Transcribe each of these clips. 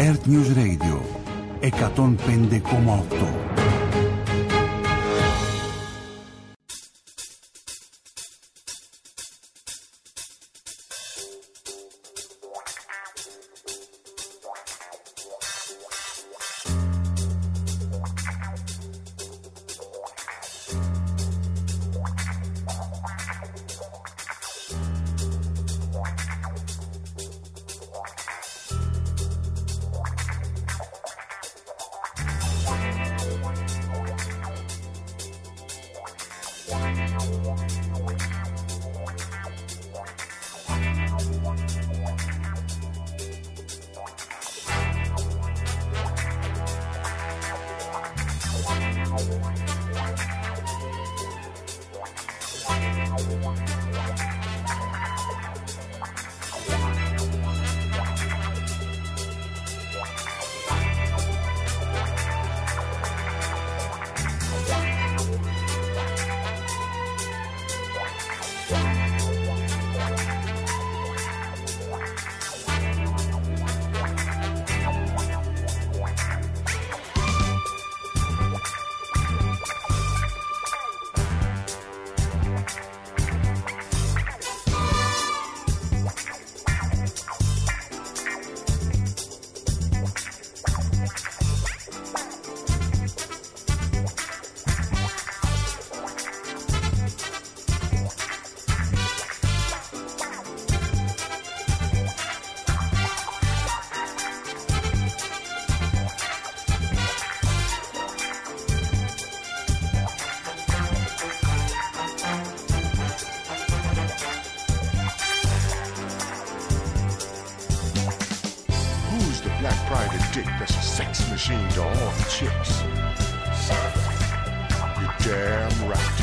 Earth News Radio 105,8. Dick that's a sex machine to all the chicks. You're damn right.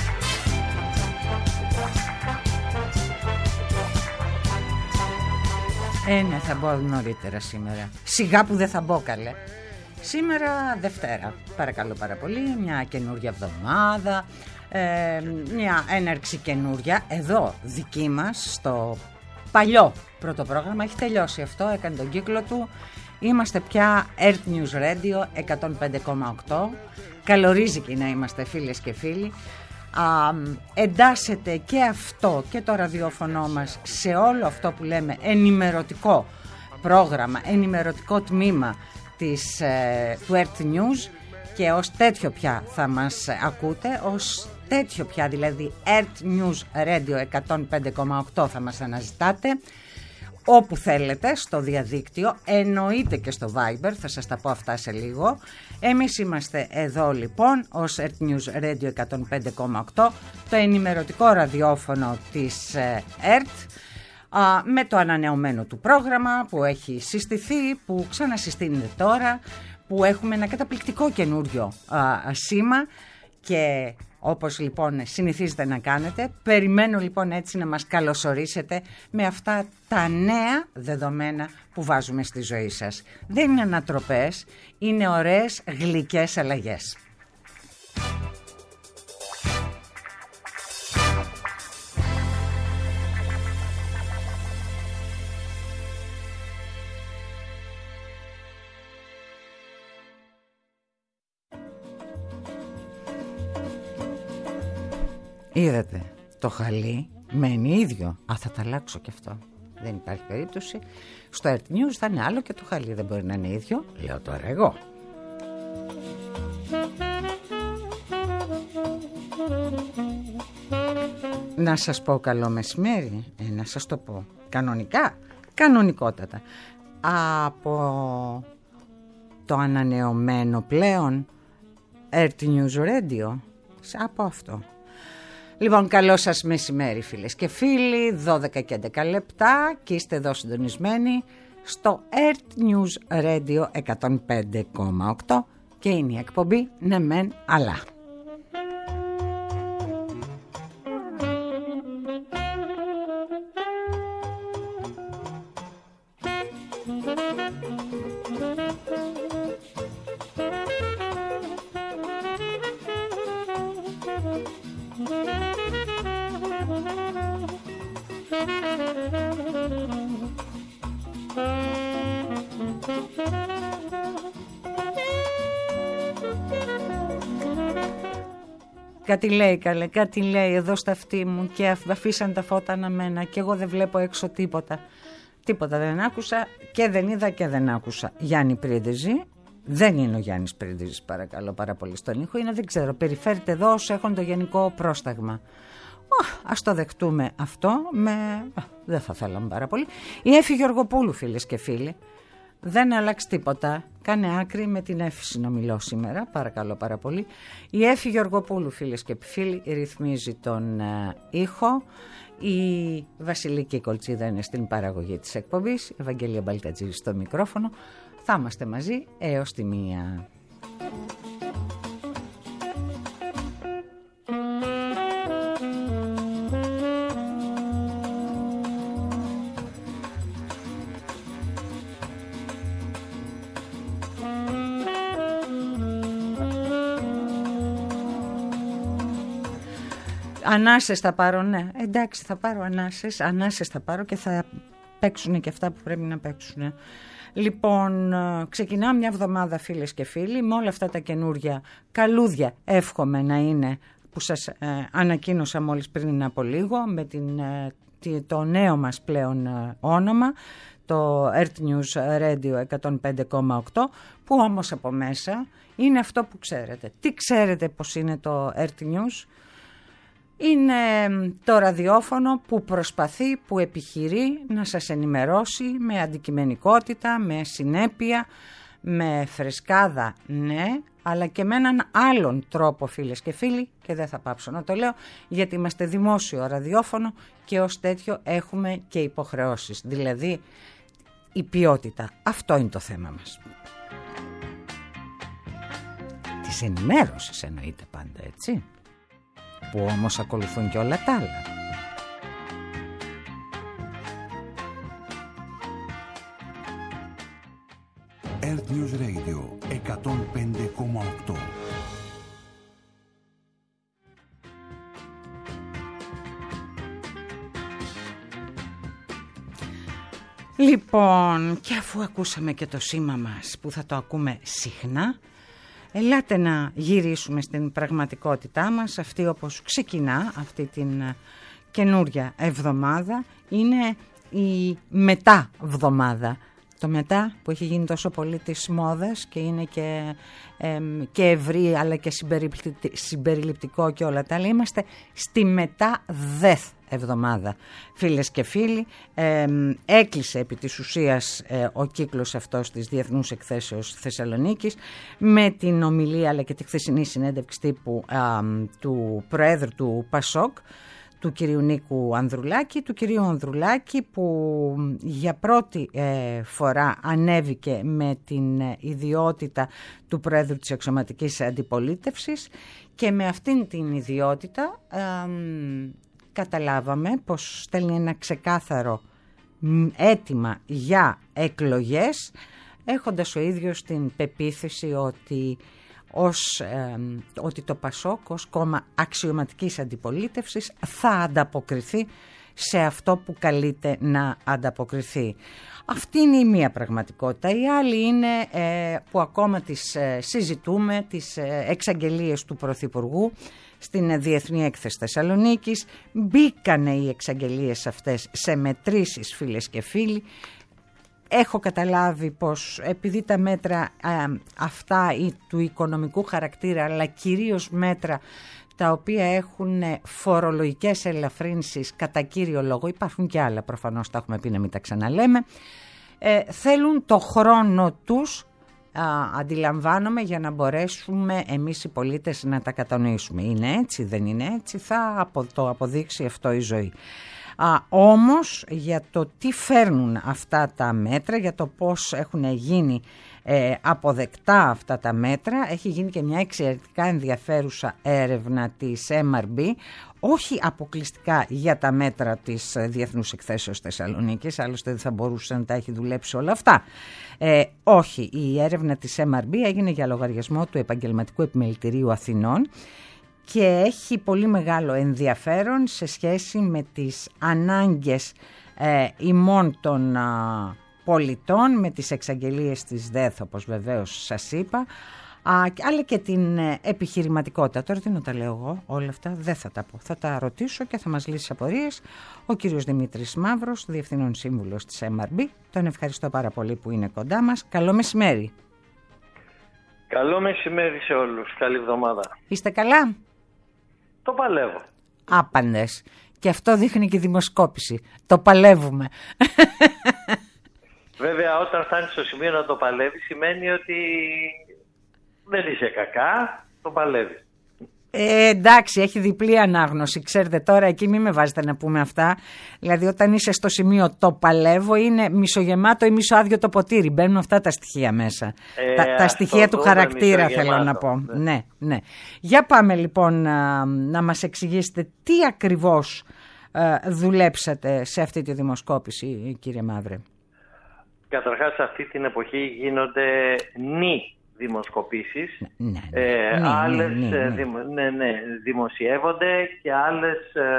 Ναι, θα μπω νωρίτερα σήμερα. Σιγά που δεν θα μπω, καλέ. Σήμερα Δευτέρα, παρακαλώ πάρα πολύ. Μια καινούργια εβδομάδα, μια έναρξη καινούργια. Εδώ δική μας, στο παλιό πρώτο πρόγραμμα. Έχει τελειώσει αυτό, έκανε τον κύκλο του. Είμαστε πια Earth News Radio 105,8. Καλορίζικοι να είμαστε, φίλες και φίλοι. Εντάσσεται και αυτό και το ραδιόφωνο μας σε όλο αυτό που λέμε ενημερωτικό πρόγραμμα, ενημερωτικό τμήμα του Earth News, και ως τέτοιο πια θα μας ακούτε, ως τέτοιο πια δηλαδή Earth News Radio 105,8 θα μας αναζητάτε όπου θέλετε στο διαδίκτυο, εννοείται και στο Viber, θα σας τα πω αυτά σε λίγο. Εμείς είμαστε εδώ λοιπόν ως Earth News Radio 105,8, το ενημερωτικό ραδιόφωνο της Earth, με το ανανεωμένο του πρόγραμμα που έχει συστηθεί, που ξανασυστήνεται τώρα, που έχουμε ένα καταπληκτικό καινούριο σήμα. Και όπως λοιπόν συνηθίζετε να κάνετε, περιμένω λοιπόν έτσι να μας καλωσορίσετε με αυτά τα νέα δεδομένα που βάζουμε στη ζωή σας. Δεν είναι ανατροπές, είναι ωραίες γλυκές αλλαγές. Είδατε, το χαλί μένει ίδιο. Θα τα αλλάξω και αυτό. Δεν υπάρχει περίπτωση. Στο Earth News θα είναι άλλο και το χαλί δεν μπορεί να είναι ίδιο. Λέω τώρα εγώ. Να σας πω καλό μεσημέρι. Να σας το πω κανονικά, κανονικότατα. Από το ανανεωμένο πλέον Earth News Radio. Από αυτό. Λοιπόν, καλό σας μεσημέρι φίλες και φίλοι, 12 και 11 λεπτά και είστε εδώ συντονισμένοι στο Earth News Radio 105,8 και είναι η εκπομπή «Ναι μεν αλλά». Κάτι λέει καλέ, κάτι λέει εδώ στα αυτή μου και αφήσαν τα φώτα αναμένα και εγώ δεν βλέπω έξω τίποτα. Τίποτα δεν άκουσα και δεν είδα και δεν άκουσα. Γιάννη Πρίντεζη, δεν είναι ο Γιάννης Πρίντεζης παρακαλώ πάρα πολύ στον ήχο, είναι δεν ξέρω, περιφέρεται εδώ όσο έχουν το γενικό πρόσταγμα. Ας το δεχτούμε αυτό, δεν θα θέλαμε πάρα πολύ. Η Έφη Γεωργοπούλου φίλες και φίλοι, δεν αλλάξει τίποτα, κάνε άκρη με την Έφη συνομιλώ σήμερα, παρακαλώ πάρα πολύ. Η Έφη Γεωργοπούλου φίλες και φίλοι ρυθμίζει τον ήχο. Η Βασιλική Κολτσίδα είναι στην παραγωγή της εκπομπής, η Ευαγγελία Μπαλτατζή στο μικρόφωνο. Θα είμαστε μαζί έως τη 1. Ανάσες θα πάρω, ναι. Εντάξει, θα πάρω ανάσες θα πάρω και θα παίξουν και αυτά που πρέπει να παίξουν. Λοιπόν, ξεκινάμε μια εβδομάδα φίλες και φίλοι με όλα αυτά τα καινούρια καλούδια, εύχομαι να είναι, που σας ανακοίνωσα μόλις πριν από λίγο, με το νέο μας πλέον όνομα, το Earth News Radio 105,8, που όμως από μέσα είναι αυτό που ξέρετε. Τι ξέρετε πως είναι το Earth News? Είναι το ραδιόφωνο που προσπαθεί, που επιχειρεί να σας ενημερώσει με αντικειμενικότητα, με συνέπεια, με φρεσκάδα, ναι, αλλά και με έναν άλλον τρόπο φίλες και φίλοι, και δεν θα πάψω να το λέω, γιατί είμαστε δημόσιο ραδιόφωνο και ως τέτοιο έχουμε και υποχρεώσεις, δηλαδή η ποιότητα. Αυτό είναι το θέμα μας. Της ενημέρωσης εννοείται πάντα, έτσι, που όμως ακολουθούν και όλα τα άλλα. Earth News Radio 105,8. Λοιπόν, και αφού ακούσαμε και το σήμα μας που θα το ακούμε συχνά, ελάτε να γυρίσουμε στην πραγματικότητά μας, αυτή όπως ξεκινά αυτή την καινούρια εβδομάδα, είναι η μετά εβδομάδα. Το μετά που έχει γίνει τόσο πολύ της μόδας και είναι και ευρύ αλλά και συμπεριληπτικό και όλα τα άλλα. Είμαστε στη μετά δεθ εβδομάδα. Φίλες και φίλοι, έκλεισε επί της ουσίας ο κύκλος αυτός της Διεθνούς Εκθέσεως Θεσσαλονίκης με την ομιλία αλλά και τη χθεσινή συνέντευξη τύπου του Προέδρου του ΠΑΣΟΚ, του κυρίου Νίκου Ανδρουλάκη, του κυρίου Ανδρουλάκη που για πρώτη φορά ανέβηκε με την ιδιότητα του Προέδρου της Αξιωματικής Αντιπολίτευσης και με αυτήν την ιδιότητα καταλάβαμε πως στέλνει ένα ξεκάθαρο αίτημα για εκλογές, έχοντας ο ίδιος την πεποίθηση ότι το ΠΑΣΟΚ ως κόμμα αξιωματικής αντιπολίτευσης θα ανταποκριθεί σε αυτό που καλείται να ανταποκριθεί. Αυτή είναι η μία πραγματικότητα. Η άλλη είναι που ακόμα τις συζητούμε, τις εξαγγελίες του Πρωθυπουργού στην Διεθνή Έκθεση Θεσσαλονίκης. Μπήκανε οι εξαγγελίες αυτές σε μετρήσεις, φίλες και φίλοι. Έχω καταλάβει πως επειδή τα μέτρα αυτά ή του οικονομικού χαρακτήρα, αλλά κυρίως μέτρα τα οποία έχουν φορολογικές ελαφρύνσεις κατά κύριο λόγο, υπάρχουν και άλλα προφανώς, τα έχουμε πει να μην τα ξαναλέμε, θέλουν το χρόνο τους, αντιλαμβάνομαι, για να μπορέσουμε εμείς οι πολίτες να τα κατανοήσουμε. Είναι έτσι, δεν είναι έτσι, θα το αποδείξει αυτό η ζωή. Όμως για το τι φέρνουν αυτά τα μέτρα, για το πώς έχουν γίνει αποδεκτά αυτά τα μέτρα, έχει γίνει και μια εξαιρετικά ενδιαφέρουσα έρευνα της MRB, όχι αποκλειστικά για τα μέτρα της Διεθνούς Εκθέσεως Θεσσαλονίκης, άλλωστε δεν θα μπορούσε να τα έχει δουλέψει όλα αυτά. Όχι, η έρευνα της MRB έγινε για λογαριασμό του Επαγγελματικού Επιμελητηρίου Αθηνών και έχει πολύ μεγάλο ενδιαφέρον σε σχέση με τις ανάγκες ημών των πολιτών, με τις εξαγγελίες της ΔΕΘ, όπως βεβαίως σας είπα, αλλά και την επιχειρηματικότητα. Τώρα τι να τα λέω εγώ, όλα αυτά δεν θα τα πω. Θα τα ρωτήσω και θα μας λύσει απορίες ο κύριος Δημήτρης Μαύρος, Διευθυνών Σύμβουλος της MRB. Τον ευχαριστώ πάρα πολύ που είναι κοντά μας. Καλό μεσημέρι. Καλό μεσημέρι σε όλους. Καλή εβδομάδα. Είστε καλά? Το παλεύω. Άπαντες. Και αυτό δείχνει και η δημοσκόπηση. Το παλεύουμε. Βέβαια, όταν φτάνεις στο σημείο να το παλεύεις, σημαίνει ότι δεν είσαι κακά, το παλεύεις. Εντάξει, έχει διπλή ανάγνωση. Ξέρετε, τώρα εκεί μην με βάζετε να πούμε αυτά. Δηλαδή, όταν είσαι στο σημείο το παλεύω, είναι μισογεμάτο ή μισοάδιο το ποτήρι. Μπαίνουν αυτά τα στοιχεία μέσα. Τα στοιχεία του χαρακτήρα, θέλω να πω. Ναι. Για πάμε λοιπόν να μας εξηγήσετε τι ακριβώς δουλέψατε σε αυτή τη δημοσκόπηση, κύριε Μαύρε. Καταρχάς, σε αυτή την εποχή γίνονται δημοσκοπήσεις. Άλλες δημοσιεύονται και άλλες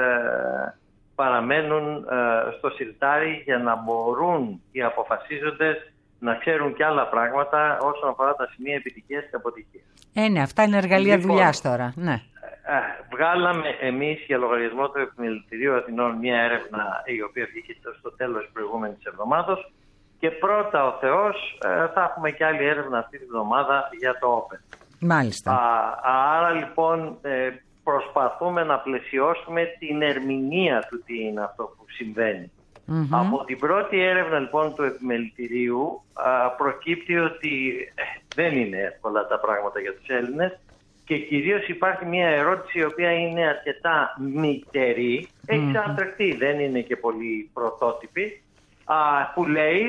παραμένουν στο συρτάρι για να μπορούν οι αποφασίζοντες να ξέρουν και άλλα πράγματα όσον αφορά τα σημεία επιτυχίας και αποτυχίας. Ναι, αυτά είναι εργαλεία δουλειάς τώρα. Ναι. Βγάλαμε εμείς για λογαριασμό του Επιμελητηρίου Αθηνών μια έρευνα η οποία βγήκε στο τέλος της προηγούμενης εβδομάδας. Και πρώτα ο Θεός θα έχουμε και άλλη έρευνα αυτή τη βδομάδα για το Open. Μάλιστα. Άρα λοιπόν προσπαθούμε να πλαισιώσουμε την ερμηνεία του τι είναι αυτό που συμβαίνει. Από την πρώτη έρευνα λοιπόν του Επιμελητηρίου προκύπτει ότι δεν είναι εύκολα τα πράγματα για τους Έλληνες και κυρίως υπάρχει μια ερώτηση η οποία είναι αρκετά μυτερή, έχει ξανατρεχθεί, δεν είναι και πολύ πρωτότυπη, που λέει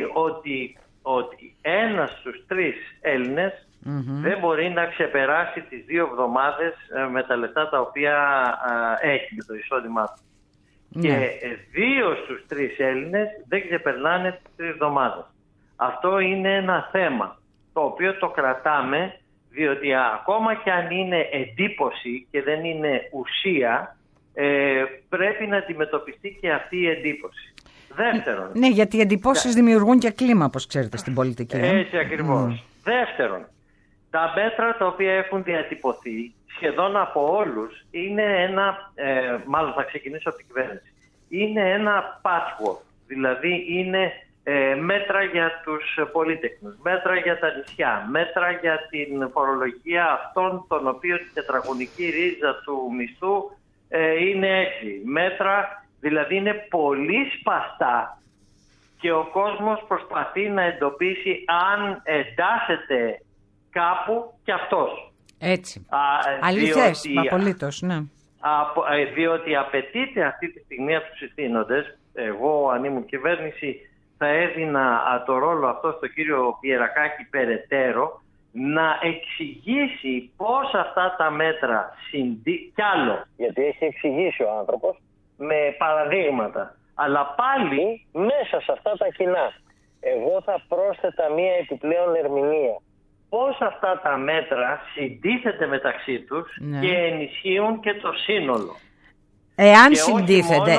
ότι ένας στους 3 Έλληνες δεν μπορεί να ξεπεράσει τις 2 εβδομάδες με τα λεφτά τα οποία έχει με το εισόδημά του. Και 2 στους 3 Έλληνες δεν ξεπερνάνε τις 3 εβδομάδες. Αυτό είναι ένα θέμα το οποίο το κρατάμε, διότι ακόμα και αν είναι εντύπωση και δεν είναι ουσία, πρέπει να αντιμετωπιστεί και αυτή η εντύπωση. Δεύτερον. Ναι, γιατί οι εντυπώσεις δημιουργούν και κλίμα, όπως ξέρετε, στην πολιτική. Έτσι ακριβώς. Δεύτερον, τα μέτρα τα οποία έχουν διατυπωθεί σχεδόν από όλους είναι ένα, μάλλον θα ξεκινήσω από την κυβέρνηση, είναι ένα patchwork. Δηλαδή είναι μέτρα για τους πολύτεχνους, μέτρα για τα νησιά, μέτρα για την φορολογία αυτών των οποίων η τετραγωνική ρίζα του μισθού είναι έτσι. Μέτρα. Δηλαδή είναι πολύ σπαστά και ο κόσμος προσπαθεί να εντοπίσει αν εντάσσεται κάπου κι αυτός. Έτσι. Αληθές, απολύτως, ναι. Διότι απαιτείται αυτή τη στιγμή από τους ηθήνοντες, εγώ αν ήμουν κυβέρνηση θα έδινα το ρόλο αυτό στον κύριο Πιερακάκη περαιτέρω, να εξηγήσει πώς αυτά τα μέτρα κι άλλο. Γιατί έχει εξηγήσει ο άνθρωπος με παραδείγματα. Αλλά πάλι μέσα σε αυτά τα κοινά εγώ θα πρόσθετα μία επιπλέον ερμηνεία. Πώς αυτά τα μέτρα συντίθεται μεταξύ τους και ενισχύουν και το σύνολο. Εάν συντίθεται,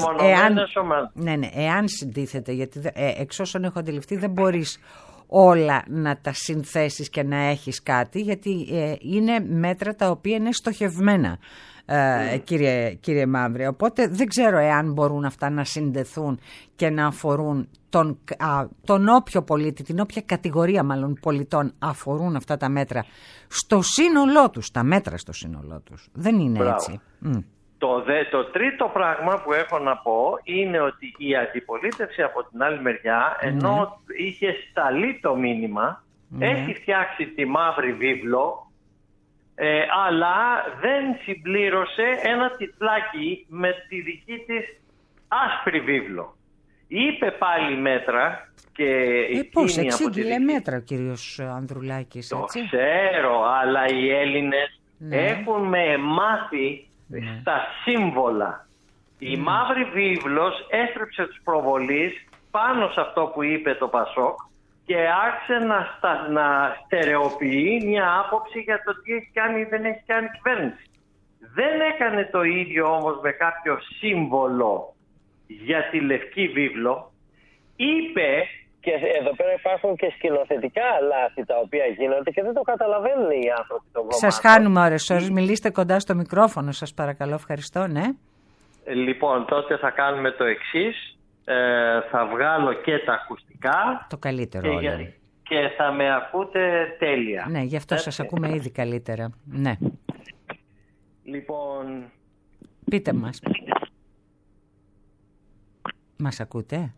εάν συντίθεται, γιατί εξ όσων έχω αντιληφθεί δεν μπορείς όλα να τα συνθέσεις και να έχεις κάτι, γιατί είναι μέτρα τα οποία είναι στοχευμένα. Κύριε Μαύρε, οπότε δεν ξέρω εάν μπορούν αυτά να συνδεθούν και να αφορούν τον όποιο πολίτη, την όποια κατηγορία μάλλον πολιτών αφορούν αυτά τα μέτρα στο σύνολό τους, τα μέτρα στο σύνολό τους. Δεν είναι έτσι. Το τρίτο πράγμα που έχω να πω είναι ότι η αντιπολίτευση από την άλλη μεριά, ενώ είχε σταλεί το μήνυμα, έχει φτιάξει τη μαύρη βίβλο, αλλά δεν συμπλήρωσε ένα τιτλάκι με τη δική της άσπρη βίβλο. Είπε πάλι μέτρα και πώς εξήγηλε μέτρα ο κύριος Ανδρουλάκης, το ξέρω, αλλά οι Έλληνες έχουν μάθει στα σύμβολα. Η μαύρη βίβλος έστρεψε τους προβολείς πάνω σε αυτό που είπε το Πασόκ και άρχισε να στερεοποιεί μια άποψη για το τι έχει κάνει ή δεν έχει κάνει η κυβέρνηση. Δεν έκανε το ίδιο όμως με κάποιο σύμβολο για τη Λευκή Βίβλο. Είπε, και εδώ πέρα υπάρχουν και σκηνοθετικά λάθη τα οποία γίνονται και δεν το καταλαβαίνουν οι άνθρωποι των κομμάτων. Σας χάνουμε ώρες. Μιλήστε κοντά στο μικρόφωνο, σας παρακαλώ. Ευχαριστώ, ναι. Λοιπόν, τότε θα κάνουμε το εξής. Θα βγάλω και τα ακουστικά. Το καλύτερο όλο. Και θα με ακούτε τέλεια. Ναι, γι' αυτό σας ακούμε ήδη καλύτερα. Ναι. Λοιπόν... Πείτε μας. Μας ακούτε?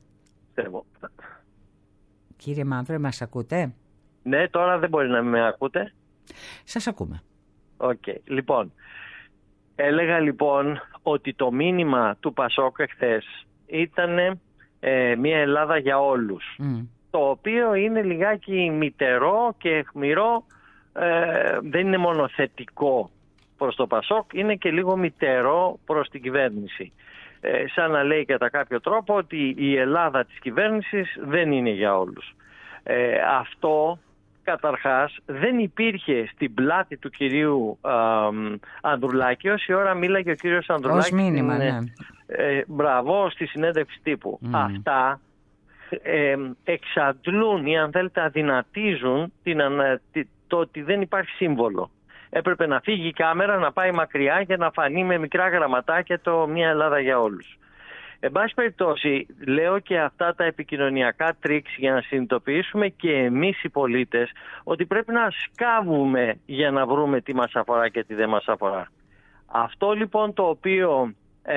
Κύριε Μαύρο, μας ακούτε? Ναι, τώρα δεν μπορεί να με ακούτε. Σας ακούμε. Οκ. Λοιπόν, έλεγα λοιπόν ότι το μήνυμα του Πασόκ εχθές ήταν μια Ελλάδα για όλους. Το οποίο είναι λιγάκι μητερό και αιχμηρό, δεν είναι μόνο θετικό προς το Πασόκ, είναι και λίγο μητερό προς την κυβέρνηση. Σαν να λέει κατά κάποιο τρόπο ότι η Ελλάδα της κυβέρνησης δεν είναι για όλους. Αυτό καταρχάς δεν υπήρχε στην πλάτη του κυρίου Ανδρουλάκη όση ώρα μίλαγε ο κύριος Ανδρουλάκης. Ως μήνυμα, ναι. Μπράβο, στη συνέντευξη τύπου. Αυτά εξαντλούν ή αν θέλετε αδυνατίζουν το ότι δεν υπάρχει σύμβολο. Έπρεπε να φύγει η κάμερα, να πάει μακριά και να φανεί με μικρά γραμματάκια το «Μια Ελλάδα για όλους». Εν πάση περιπτώσει, λέω και αυτά τα επικοινωνιακά τρίξ για να συνειδητοποιήσουμε και εμείς οι πολίτες ότι πρέπει να σκάβουμε για να βρούμε τι μας αφορά και τι δεν μας αφορά. Αυτό λοιπόν το οποίο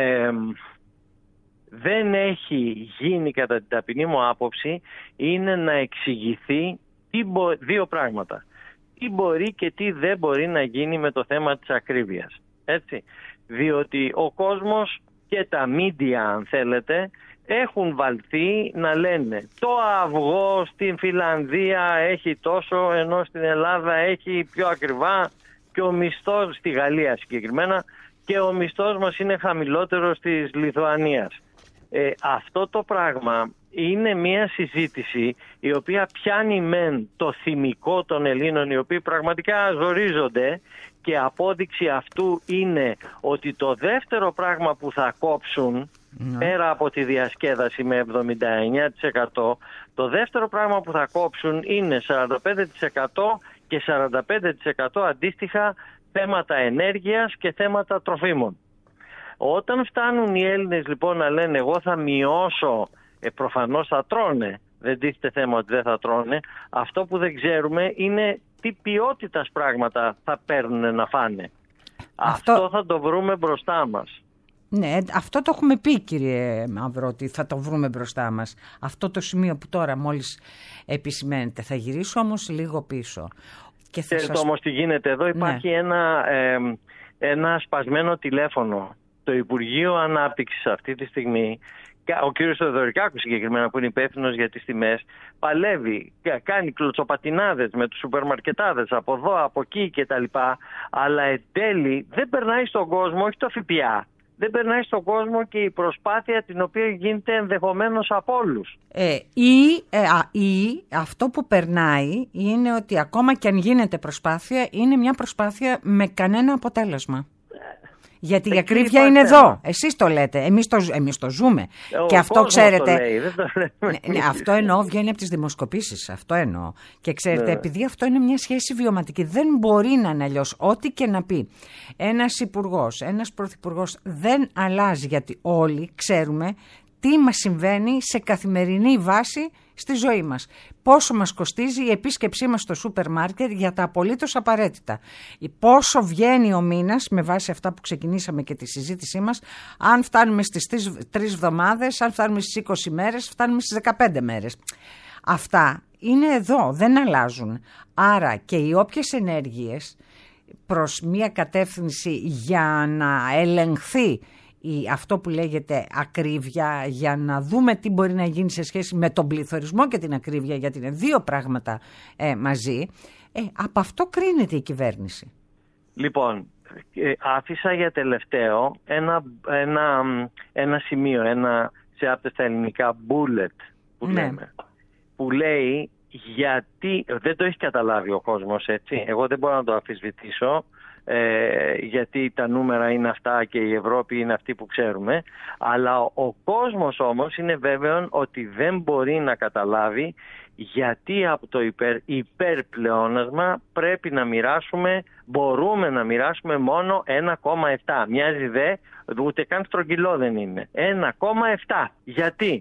δεν έχει γίνει κατά την ταπεινή μου άποψη είναι να εξηγηθεί δύο πράγματα. Τι μπορεί και τι δεν μπορεί να γίνει με το θέμα της ακρίβειας. Έτσι. Διότι ο κόσμος και τα μίντια, αν θέλετε, έχουν βαλθεί να λένε το αυγό στην Φιλανδία έχει τόσο, ενώ στην Ελλάδα έχει πιο ακριβά και ο μισθός, στη Γαλλία συγκεκριμένα, και ο μισθός μας είναι χαμηλότερος της Λιθουανίας. Αυτό το πράγμα είναι μια συζήτηση η οποία πιάνει μεν το θυμικό των Ελλήνων, οι οποίοι πραγματικά ζορίζονται, και απόδειξη αυτού είναι ότι το δεύτερο πράγμα που θα κόψουν, πέρα από τη διασκέδαση με 79%, το δεύτερο πράγμα που θα κόψουν είναι 45% και 45% αντίστοιχα θέματα ενέργειας και θέματα τροφίμων. Όταν φτάνουν οι Έλληνες λοιπόν να λένε εγώ θα μειώσω, προφανώς θα τρώνε, δεν τίθεται θέμα ότι δεν θα τρώνε, αυτό που δεν ξέρουμε είναι τι ποιότητας πράγματα θα παίρνουν να φάνε. Αυτό θα το βρούμε μπροστά μας. Ναι, αυτό το έχουμε πει κύριε Μαύρο, ότι θα το βρούμε μπροστά μας. Αυτό το σημείο που τώρα μόλις επισημαίνεται. Θα γυρίσω όμως λίγο πίσω. Ξέρετε όμως τι γίνεται εδώ, υπάρχει ένα σπασμένο τηλέφωνο. Το Υπουργείο Ανάπτυξης αυτή τη στιγμή, ο κύριος Θεοδωρικάκος συγκεκριμένα που είναι υπεύθυνος για τις τιμές, παλεύει, κάνει κλωτσοπατινάδες με τους σούπερμαρκετάδες από εδώ, από εκεί κτλ. Αλλά εν τέλει δεν περνάει στον κόσμο, όχι το ΦΠΑ, δεν περνάει στον κόσμο και η προσπάθεια την οποία γίνεται ενδεχομένως από όλους. Ή αυτό που περνάει είναι ότι ακόμα και αν γίνεται προσπάθεια, είναι μια προσπάθεια με κανένα αποτέλεσμα. Γιατί η ακρίβεια είναι εδώ. Εσείς το λέτε. Εμείς το ζούμε. Και αυτό ξέρετε. Αυτό εννοώ, βγαίνει από τις δημοσκοπήσεις. Αυτό εννοώ. Και ξέρετε, επειδή αυτό είναι μια σχέση βιωματική, δεν μπορεί να είναι αλλιώς. Ό,τι και να πει ένας υπουργός, ένας πρωθυπουργός δεν αλλάζει, γιατί όλοι ξέρουμε τι μας συμβαίνει σε καθημερινή βάση στη ζωή μας. Πόσο μας κοστίζει η επίσκεψή μας στο σούπερ μάρκετ για τα απολύτως απαραίτητα. Πόσο βγαίνει ο μήνας με βάση αυτά που ξεκινήσαμε και τη συζήτησή μας, αν φτάνουμε στις 3 εβδομάδες, αν φτάνουμε στις 20 μέρες, φτάνουμε στις 15 μέρες. Αυτά είναι εδώ, δεν αλλάζουν. Άρα και οι όποιες ενέργειες προς μια κατεύθυνση για να ελεγχθεί αυτό που λέγεται ακρίβεια, για να δούμε τι μπορεί να γίνει σε σχέση με τον πληθωρισμό και την ακρίβεια, γιατί είναι δύο πράγματα μαζί, από αυτό κρίνεται η κυβέρνηση. Λοιπόν, άφησα για τελευταίο ένα σημείο, σε από τα ελληνικά bullet που λέμε, που λέει γιατί, δεν το έχει καταλάβει ο κόσμος, έτσι, εγώ δεν μπορώ να το αμφισβητήσω, γιατί τα νούμερα είναι αυτά και η Ευρώπη είναι αυτή που ξέρουμε, αλλά ο κόσμος όμως είναι βέβαιο ότι δεν μπορεί να καταλάβει γιατί από το υπερπλεόνασμα μπορούμε να μοιράσουμε μόνο 1,7. Μοιάζει ούτε καν στρογγυλό δεν είναι. 1,7. Γιατί?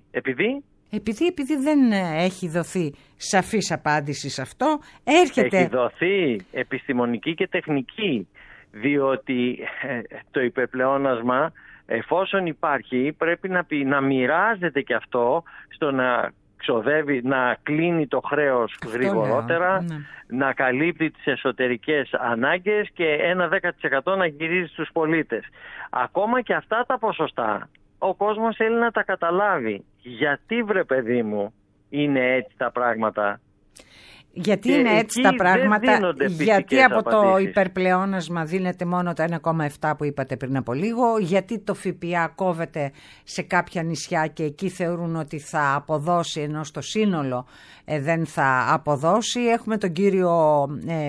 Επειδή δεν έχει δοθεί σαφής απάντηση σε αυτό, Έχει δοθεί επιστημονική και τεχνική, διότι το υπερπλεόνασμα, εφόσον υπάρχει, πρέπει να μοιράζεται και αυτό στο να ξοδεύει, να κλείνει το χρέος γρηγορότερα, να καλύπτει τις εσωτερικές ανάγκες και 1-10% να γυρίζει στους πολίτες. Ακόμα και αυτά τα ποσοστά ο κόσμος θέλει να τα καταλάβει. Γιατί, βρε παιδί μου, είναι έτσι τα πράγματα? Γιατί είναι έτσι τα πράγματα? Γιατί από το υπερπλεόνασμα δίνεται μόνο το 1,7 που είπατε πριν από λίγο? Γιατί το ΦΠΑ κόβεται σε κάποια νησιά και εκεί θεωρούν ότι θα αποδώσει, ενώ στο σύνολο δεν θα αποδώσει? Έχουμε τον κύριο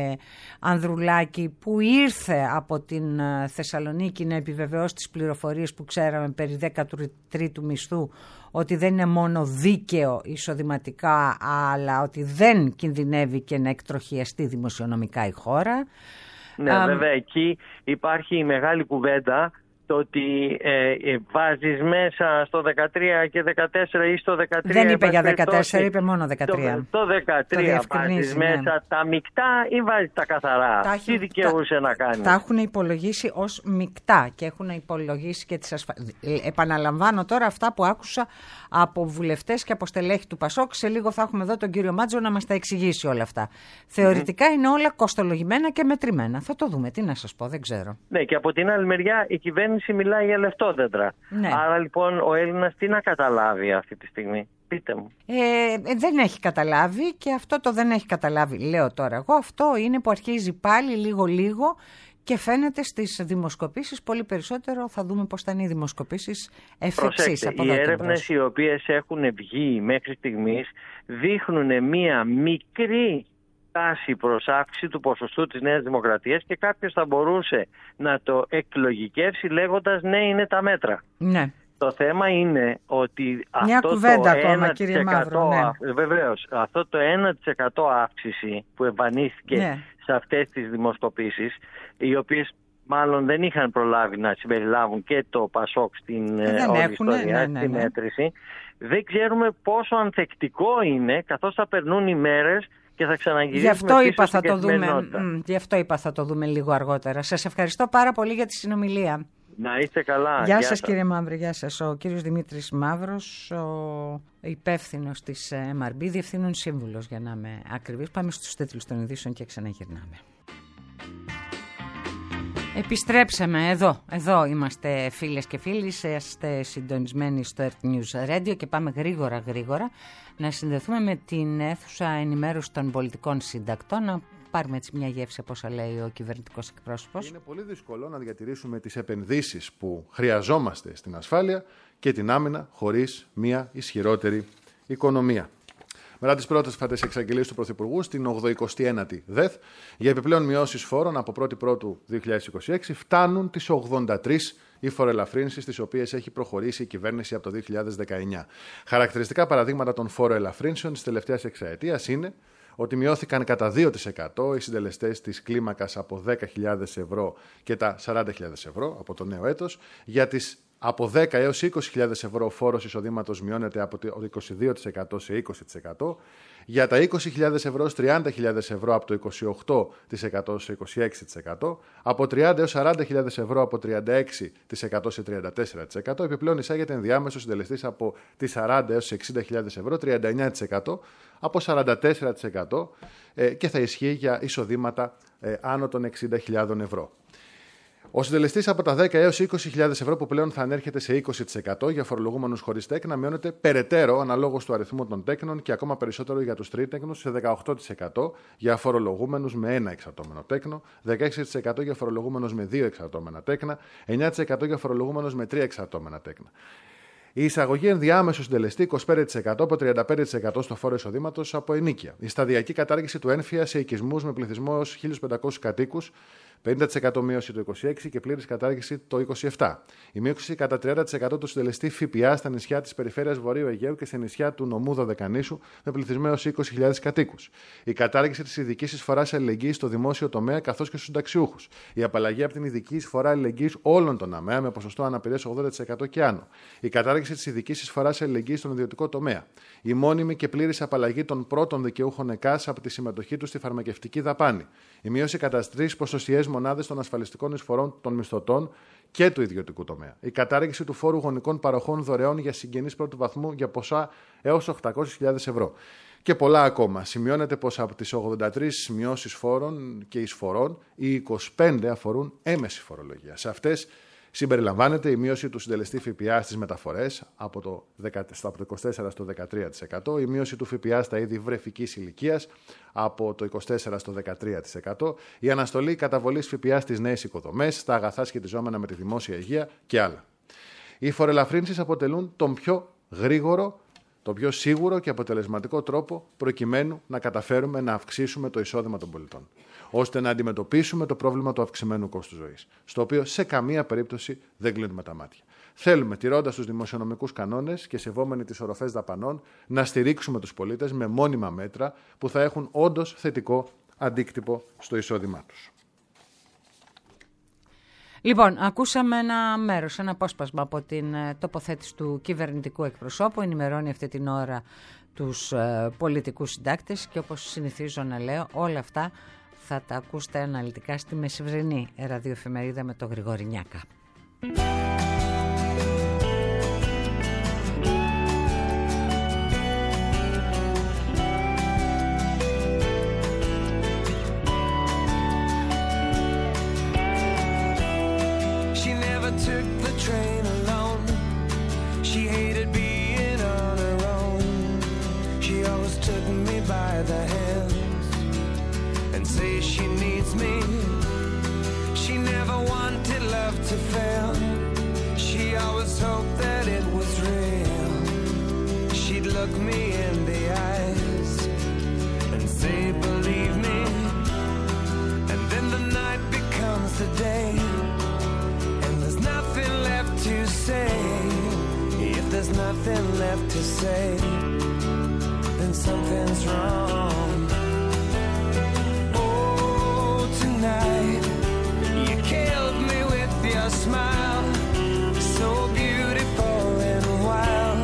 Ανδρουλάκη που ήρθε από την Θεσσαλονίκη να επιβεβαιώσει τις πληροφορίες που ξέραμε περί 13ου μισθού, ότι δεν είναι μόνο δίκαιο εισοδηματικά, αλλά ότι δεν κινδυνεύει και να εκτροχιαστεί δημοσιονομικά η χώρα. Ναι, βέβαια εκεί υπάρχει η μεγάλη κουβέντα, το ότι βάζεις μέσα στο 13 και 14 ή στο 13... Δεν είπε για 14, είπε μόνο 13. Το 13 βάζεις μέσα τα μεικτά ή βάζεις τα καθαρά? Τι δικαιούσε να κάνει? Τα έχουν υπολογίσει ως μεικτά και έχουν υπολογίσει και τις Επαναλαμβάνω τώρα αυτά που άκουσα από βουλευτές και από στελέχη του Πασόκ. Σε λίγο θα έχουμε εδώ τον κύριο Μάτζο να μας τα εξηγήσει όλα αυτά. Θεωρητικά είναι όλα κοστολογημένα και μετρημένα. Θα το δούμε, τι να σας πω, δεν ξέρω. Ναι, και από την άλλη μεριά η κυβέρνηση μιλάει για λεφτόδεντρα. Ναι. Άρα λοιπόν ο Έλληνας τι να καταλάβει αυτή τη στιγμή? Πείτε μου. Δεν έχει καταλάβει, και αυτό το δεν έχει καταλάβει, λέω τώρα εγώ, αυτό είναι που αρχίζει πάλι λίγο και φαίνεται στις δημοσκοπήσεις πολύ περισσότερο. Θα δούμε πώς θα είναι οι δημοσκοπήσεις εφ' εξής. Οι έρευνες οι οποίες έχουν βγει μέχρι στιγμής δείχνουν μία μικρή τάση προς αύξηση του ποσοστού της Νέας Δημοκρατίας και κάποιος θα μπορούσε να το εκλογικεύσει λέγοντας ναι, είναι τα μέτρα. Ναι. Το θέμα είναι ότι μια αυτό κουβέντα το 1%, ακόμα, κύριε Μαύρο, ναι. Βεβαίως, αυτό το 1% αύξηση που εμφανίστηκε σε αυτές τις δημοσκοπήσεις, οι οποίες μάλλον δεν είχαν προλάβει να συμπεριλάβουν και το Πασόκ στην όλη ιστορία, στη μέτρηση, δεν ξέρουμε πόσο ανθεκτικό είναι, καθώς θα περνούν οι μέρες και θα ξαναγυρίσουμε πίσω στην καθημερινότητα. Γι' αυτό είπα θα το δούμε λίγο αργότερα. Σας ευχαριστώ πάρα πολύ για τη συνομιλία. Να είστε καλά. Γεια σας κύριε Μαύρη, γεια σας. Ο κύριος Δημήτρης Μαύρος, ο υπεύθυνος της MRB, διευθύνων σύμβουλος για να είμαι ακριβής. Πάμε στους τίτλους των ειδήσεων και ξαναγυρνάμε. Επιστρέψαμε εδώ είμαστε φίλες και φίλοι, είστε συντονισμένοι στο Earth News Radio και πάμε γρήγορα να συνδεθούμε με την αίθουσα ενημέρωση των πολιτικών συντακτών, να πάρουμε έτσι μια γεύση από όσα λέει ο κυβερνητικός εκπρόσωπος. Είναι πολύ δύσκολο να διατηρήσουμε τις επενδύσεις που χρειαζόμαστε στην ασφάλεια και την άμυνα χωρίς μια ισχυρότερη οικονομία. Μετά τις πρόσφατες εξαγγελίες του Πρωθυπουργού στην 89η ΔΕΘ για επιπλέον μειώσεις φόρων από 1η Πρώτου 2026 φτάνουν τις 83 οι φοροελαφρύνσεις τις οποίες έχει προχωρήσει η κυβέρνηση από το 2019. Χαρακτηριστικά παραδείγματα των φοροελαφρύνσεων της τελευταίας εξαετίας είναι ότι μειώθηκαν κατά 2% οι συντελεστές της κλίμακας από 10.000 ευρώ και τα 40.000 ευρώ από το νέο έτος. Για τις από 10 έως 20.000 ευρώ φόρος εισοδήματος μειώνεται από το 22% σε 20%. Για τα 20.000 ευρώ, 30.000 ευρώ από το 28% σε 26%. Από 30 έως 40.000 ευρώ από 36% σε 34%. Επιπλέον εισάγεται ενδιάμεσο συντελεστής από τις 40 έως 60.000 ευρώ, 39% από 44% και θα ισχύει για εισοδήματα άνω των 60.000 ευρώ. Ο συντελεστής από τα 10 έως 20.000 ευρώ που πλέον θα ανέρχεται σε 20% για φορολογούμενους χωρίς τέκνα μειώνεται περαιτέρω αναλόγως του αριθμού των τέκνων και ακόμα περισσότερο για τους τρίτεκνους σε 18% για φορολογούμενους με 1 εξαρτώμενο τέκνο, 16% για φορολογούμενους με 2 εξαρτώμενα τέκνα, 9% για φορολογούμενους με 3 εξαρτώμενα τέκνα. Η εισαγωγή ενδιάμεσου συντελεστή 25% από 35% στο φόρο εισοδήματος από ενοίκια. Η σταδιακή κατάργηση του ένφια σε οικισμούς με πληθυσμό έως 1.500 κατοίκους 50% μείωση το 26% και πλήρης κατάργηση το 27%. Η μείωση κατά 30% του συντελεστή ΦΠΑ στα νησιά της περιφέρειας Βορείου Αιγαίου και σε νησιά του νομού Δωδεκανήσου με πληθυσμό έως 20.000 κατοίκους. Η κατάργηση της ειδικής εισφοράς αλληλεγγύης στο δημόσιο τομέα καθώς και στους συνταξιούχους. Η απαλλαγή από την ειδική εισφορά αλληλεγγύης όλων των ΑΜΕΑ με ποσοστό αναπηρίας 80% και άνω. Η κατάργηση της ειδικής εισφοράς αλληλεγγύης στον ιδιωτικό τομέα. Η μόνιμη και πλήρης απαλλαγή των πρώτων δικαιούχων ΕΚΑΣ από τη συμμετοχή τους στη φαρμακευτική δαπάνη. Η μείωση κατά 3 ποσοστιαίες μονάδες των ασφαλιστικών εισφορών των μισθωτών και του ιδιωτικού τομέα. Η κατάργηση του φόρου γονικών παροχών δωρεών για συγγενείς πρώτου βαθμού για ποσά έως 800.000 ευρώ. Και πολλά ακόμα. Σημειώνεται πως από τις 83 μειώσεις φόρων και εισφορών, οι 25 αφορούν έμεση φορολογία. Σε αυτές συμπεριλαμβάνεται η μείωση του συντελεστή ΦΠΑ στις μεταφορές από το 24% στο 13%, η μείωση του ΦΠΑ στα είδη βρεφικής ηλικίας από το 24% στο 13%, η αναστολή καταβολής ΦΠΑ στις νέες οικοδομές, στα αγαθά σχετιζόμενα με τη δημόσια υγεία και άλλα. Οι φορελαφρύνσεις αποτελούν τον πιο γρήγορο, το πιο σίγουρο και αποτελεσματικό τρόπο προκειμένου να καταφέρουμε να αυξήσουμε το εισόδημα των πολιτών, ώστε να αντιμετωπίσουμε το πρόβλημα του αυξημένου κόστου ζωής, στο οποίο σε καμία περίπτωση δεν κλείνουμε τα μάτια. Θέλουμε, τηρώντας τους δημοσιονομικούς κανόνες και σεβόμενοι τις οροφές δαπανών, να στηρίξουμε τους πολίτες με μόνιμα μέτρα που θα έχουν όντως θετικό αντίκτυπο στο εισόδημά τους. Λοιπόν, ακούσαμε ένα μέρος, ένα απόσπασμα από την τοποθέτηση του κυβερνητικού εκπροσώπου. Ενημερώνει αυτή την ώρα τους πολιτικούς συντάκτες και όπως συνηθίζω να λέω, όλα αυτά θα τα ακούσετε αναλυτικά στη μεσημβρινή ραδιοεφημερίδα με τον Γρηγόρη Νιάκα. Look me in the eyes and say, believe me. And then the night becomes the day, and there's nothing left to say. If there's nothing left to say, then something's wrong. Oh, tonight you killed me with your smile, so beautiful and wild.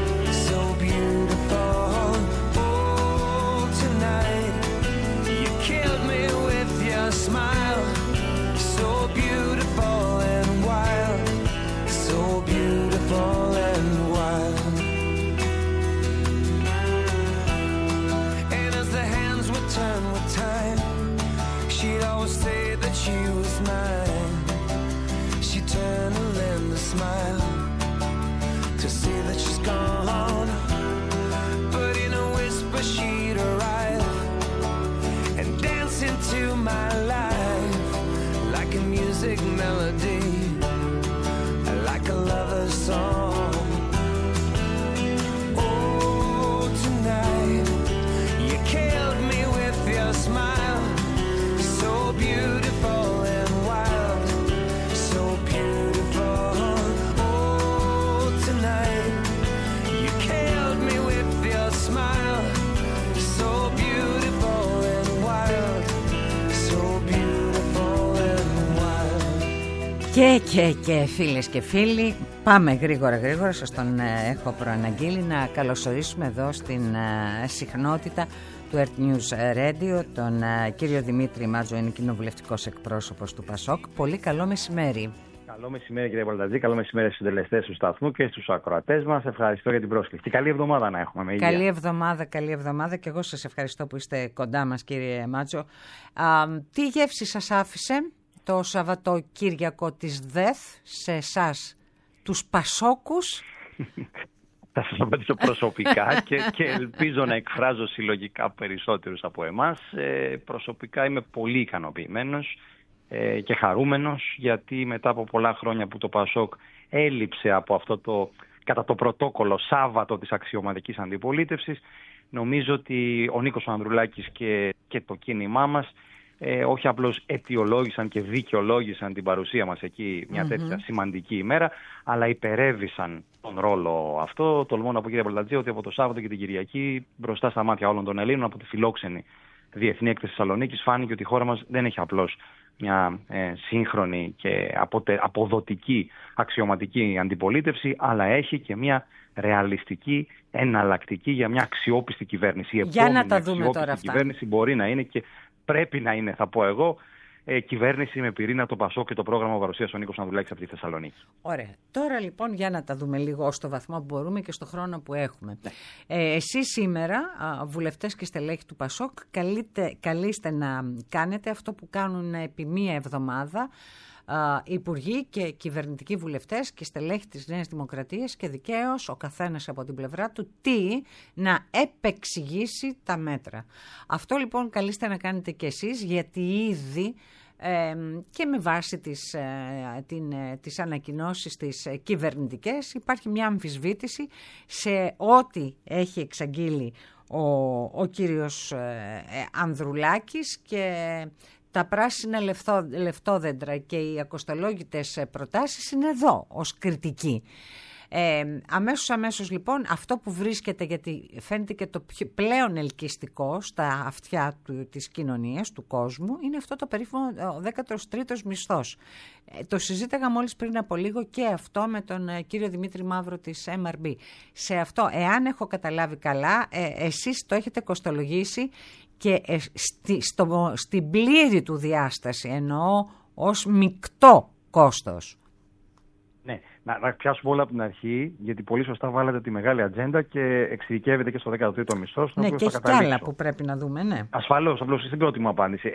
Smile, so beautiful and wild, so beautiful and wild. And as the hands would turn with time, she'd always say that she was mine. She'd turn and lend a smile to see that she's gone. But in a whisper she'd arrive and dance into my life like a music melody, like a lover's song. Oh, tonight you killed me with your smile, so beautiful and wild, so beautiful. Oh, tonight you killed me with your smile, so beautiful and wild. Και φίλες και φίλοι, πάμε γρήγορα, σας τον έχω προαναγγείλει, να καλωσορίσουμε εδώ στην συχνότητα του Earth News Radio τον κύριο Δημήτρη Μάτζο, είναι κοινοβουλευτικός εκπρόσωπος του ΠΑΣΟΚ. Πολύ καλό μεσημέρι. Καλό μεσημέρι κύριε Πολτατζή, καλό μεσημέρι στους συντελεστές του σταθμού και στους ακροατές μας. Ευχαριστώ για την πρόσκληση και καλή εβδομάδα να έχουμε. Με καλή εβδομάδα και εγώ σας ευχαριστώ που είστε κοντά μας κύριε Μάτζο. Τι γεύση σας άφησε το Σαββατοκύριακο της ΔΕΘ σε εσάς τους Πασόκους? Θα σας απαντήσω προσωπικά και ελπίζω να εκφράζω συλλογικά περισσότερους από εμάς. Προσωπικά είμαι πολύ ικανοποιημένος και χαρούμενος, γιατί μετά από πολλά χρόνια που το ΠΑΣΟΚ έλειψε από αυτό το κατά το πρωτόκολλο Σάββατο της αξιωματικής αντιπολίτευσης, νομίζω ότι ο Νίκος Ανδρουλάκης και το κίνημά μας όχι απλώς αιτιολόγησαν και δικαιολόγησαν την παρουσία μας εκεί μια τέτοια σημαντική ημέρα, αλλά υπερέβησαν τον ρόλο αυτό. Τολμώ να πω, κύριε Πολτατζή, ότι από το Σάββατο και την Κυριακή, μπροστά στα μάτια όλων των Ελλήνων, από τη φιλόξενη Διεθνή Έκθεση Θεσσαλονίκης, φάνηκε ότι η χώρα μας δεν έχει απλώς μια σύγχρονη και αποδοτική αξιωματική αντιπολίτευση, αλλά έχει και μια ρεαλιστική, εναλλακτική για μια αξιόπιστη κυβέρνηση. Η επόμενη αξιόπιστη κυβέρνηση μπορεί να είναι και πρέπει να είναι, θα πω εγώ, κυβέρνηση με πυρήνα το ΠΑΣΟΚ και το πρόγραμμα παρουσίας ο Νίκος Ανδρουλάκης από τη Θεσσαλονίκη. Ωραία. Τώρα λοιπόν για να τα δούμε λίγο στο βαθμό που μπορούμε και στο χρόνο που έχουμε. Εσείς σήμερα, βουλευτές και στελέχη του ΠΑΣΟΚ, καλείστε να κάνετε αυτό που κάνουν επί μία εβδομάδα υπουργοί και κυβερνητικοί βουλευτές και στελέχη της Νέας Δημοκρατίας, και δικαίως ο καθένας από την πλευρά του να επεξηγήσει τα μέτρα. Αυτό λοιπόν καλείστε να κάνετε και εσείς, γιατί ήδη και με βάση τις ανακοινώσεις τις κυβερνητικές υπάρχει μια αμφισβήτηση σε ό,τι έχει εξαγγείλει ο κύριος Ανδρουλάκης, και τα πράσινα λεφτόδεντρα και οι ακοστολόγητες προτάσεις είναι εδώ ως κριτική. Αμέσως λοιπόν αυτό που βρίσκεται, γιατί φαίνεται και το πλέον ελκυστικό στα αυτιά της κοινωνίας, του κόσμου, είναι αυτό το περίφημο 13ος μισθός. Το συζήταγα μόλις πριν από λίγο και αυτό με τον κύριο Δημήτρη Μαύρο της MRB. Σε αυτό, εάν έχω καταλάβει καλά, εσείς το έχετε κοστολογήσει και στην πλήρη του διάσταση, εννοώ ως μεικτό κόστος. Ναι, να πιάσουμε όλα από την αρχή, γιατί πολύ σωστά βάλατε τη μεγάλη ατζέντα και εξειδικεύεται και στο 13ο μισθό. Ναι, και έχει κι άλλα που πρέπει να δούμε, ναι. Ασφαλώς, απλώς στην πρώτη μου απάντηση.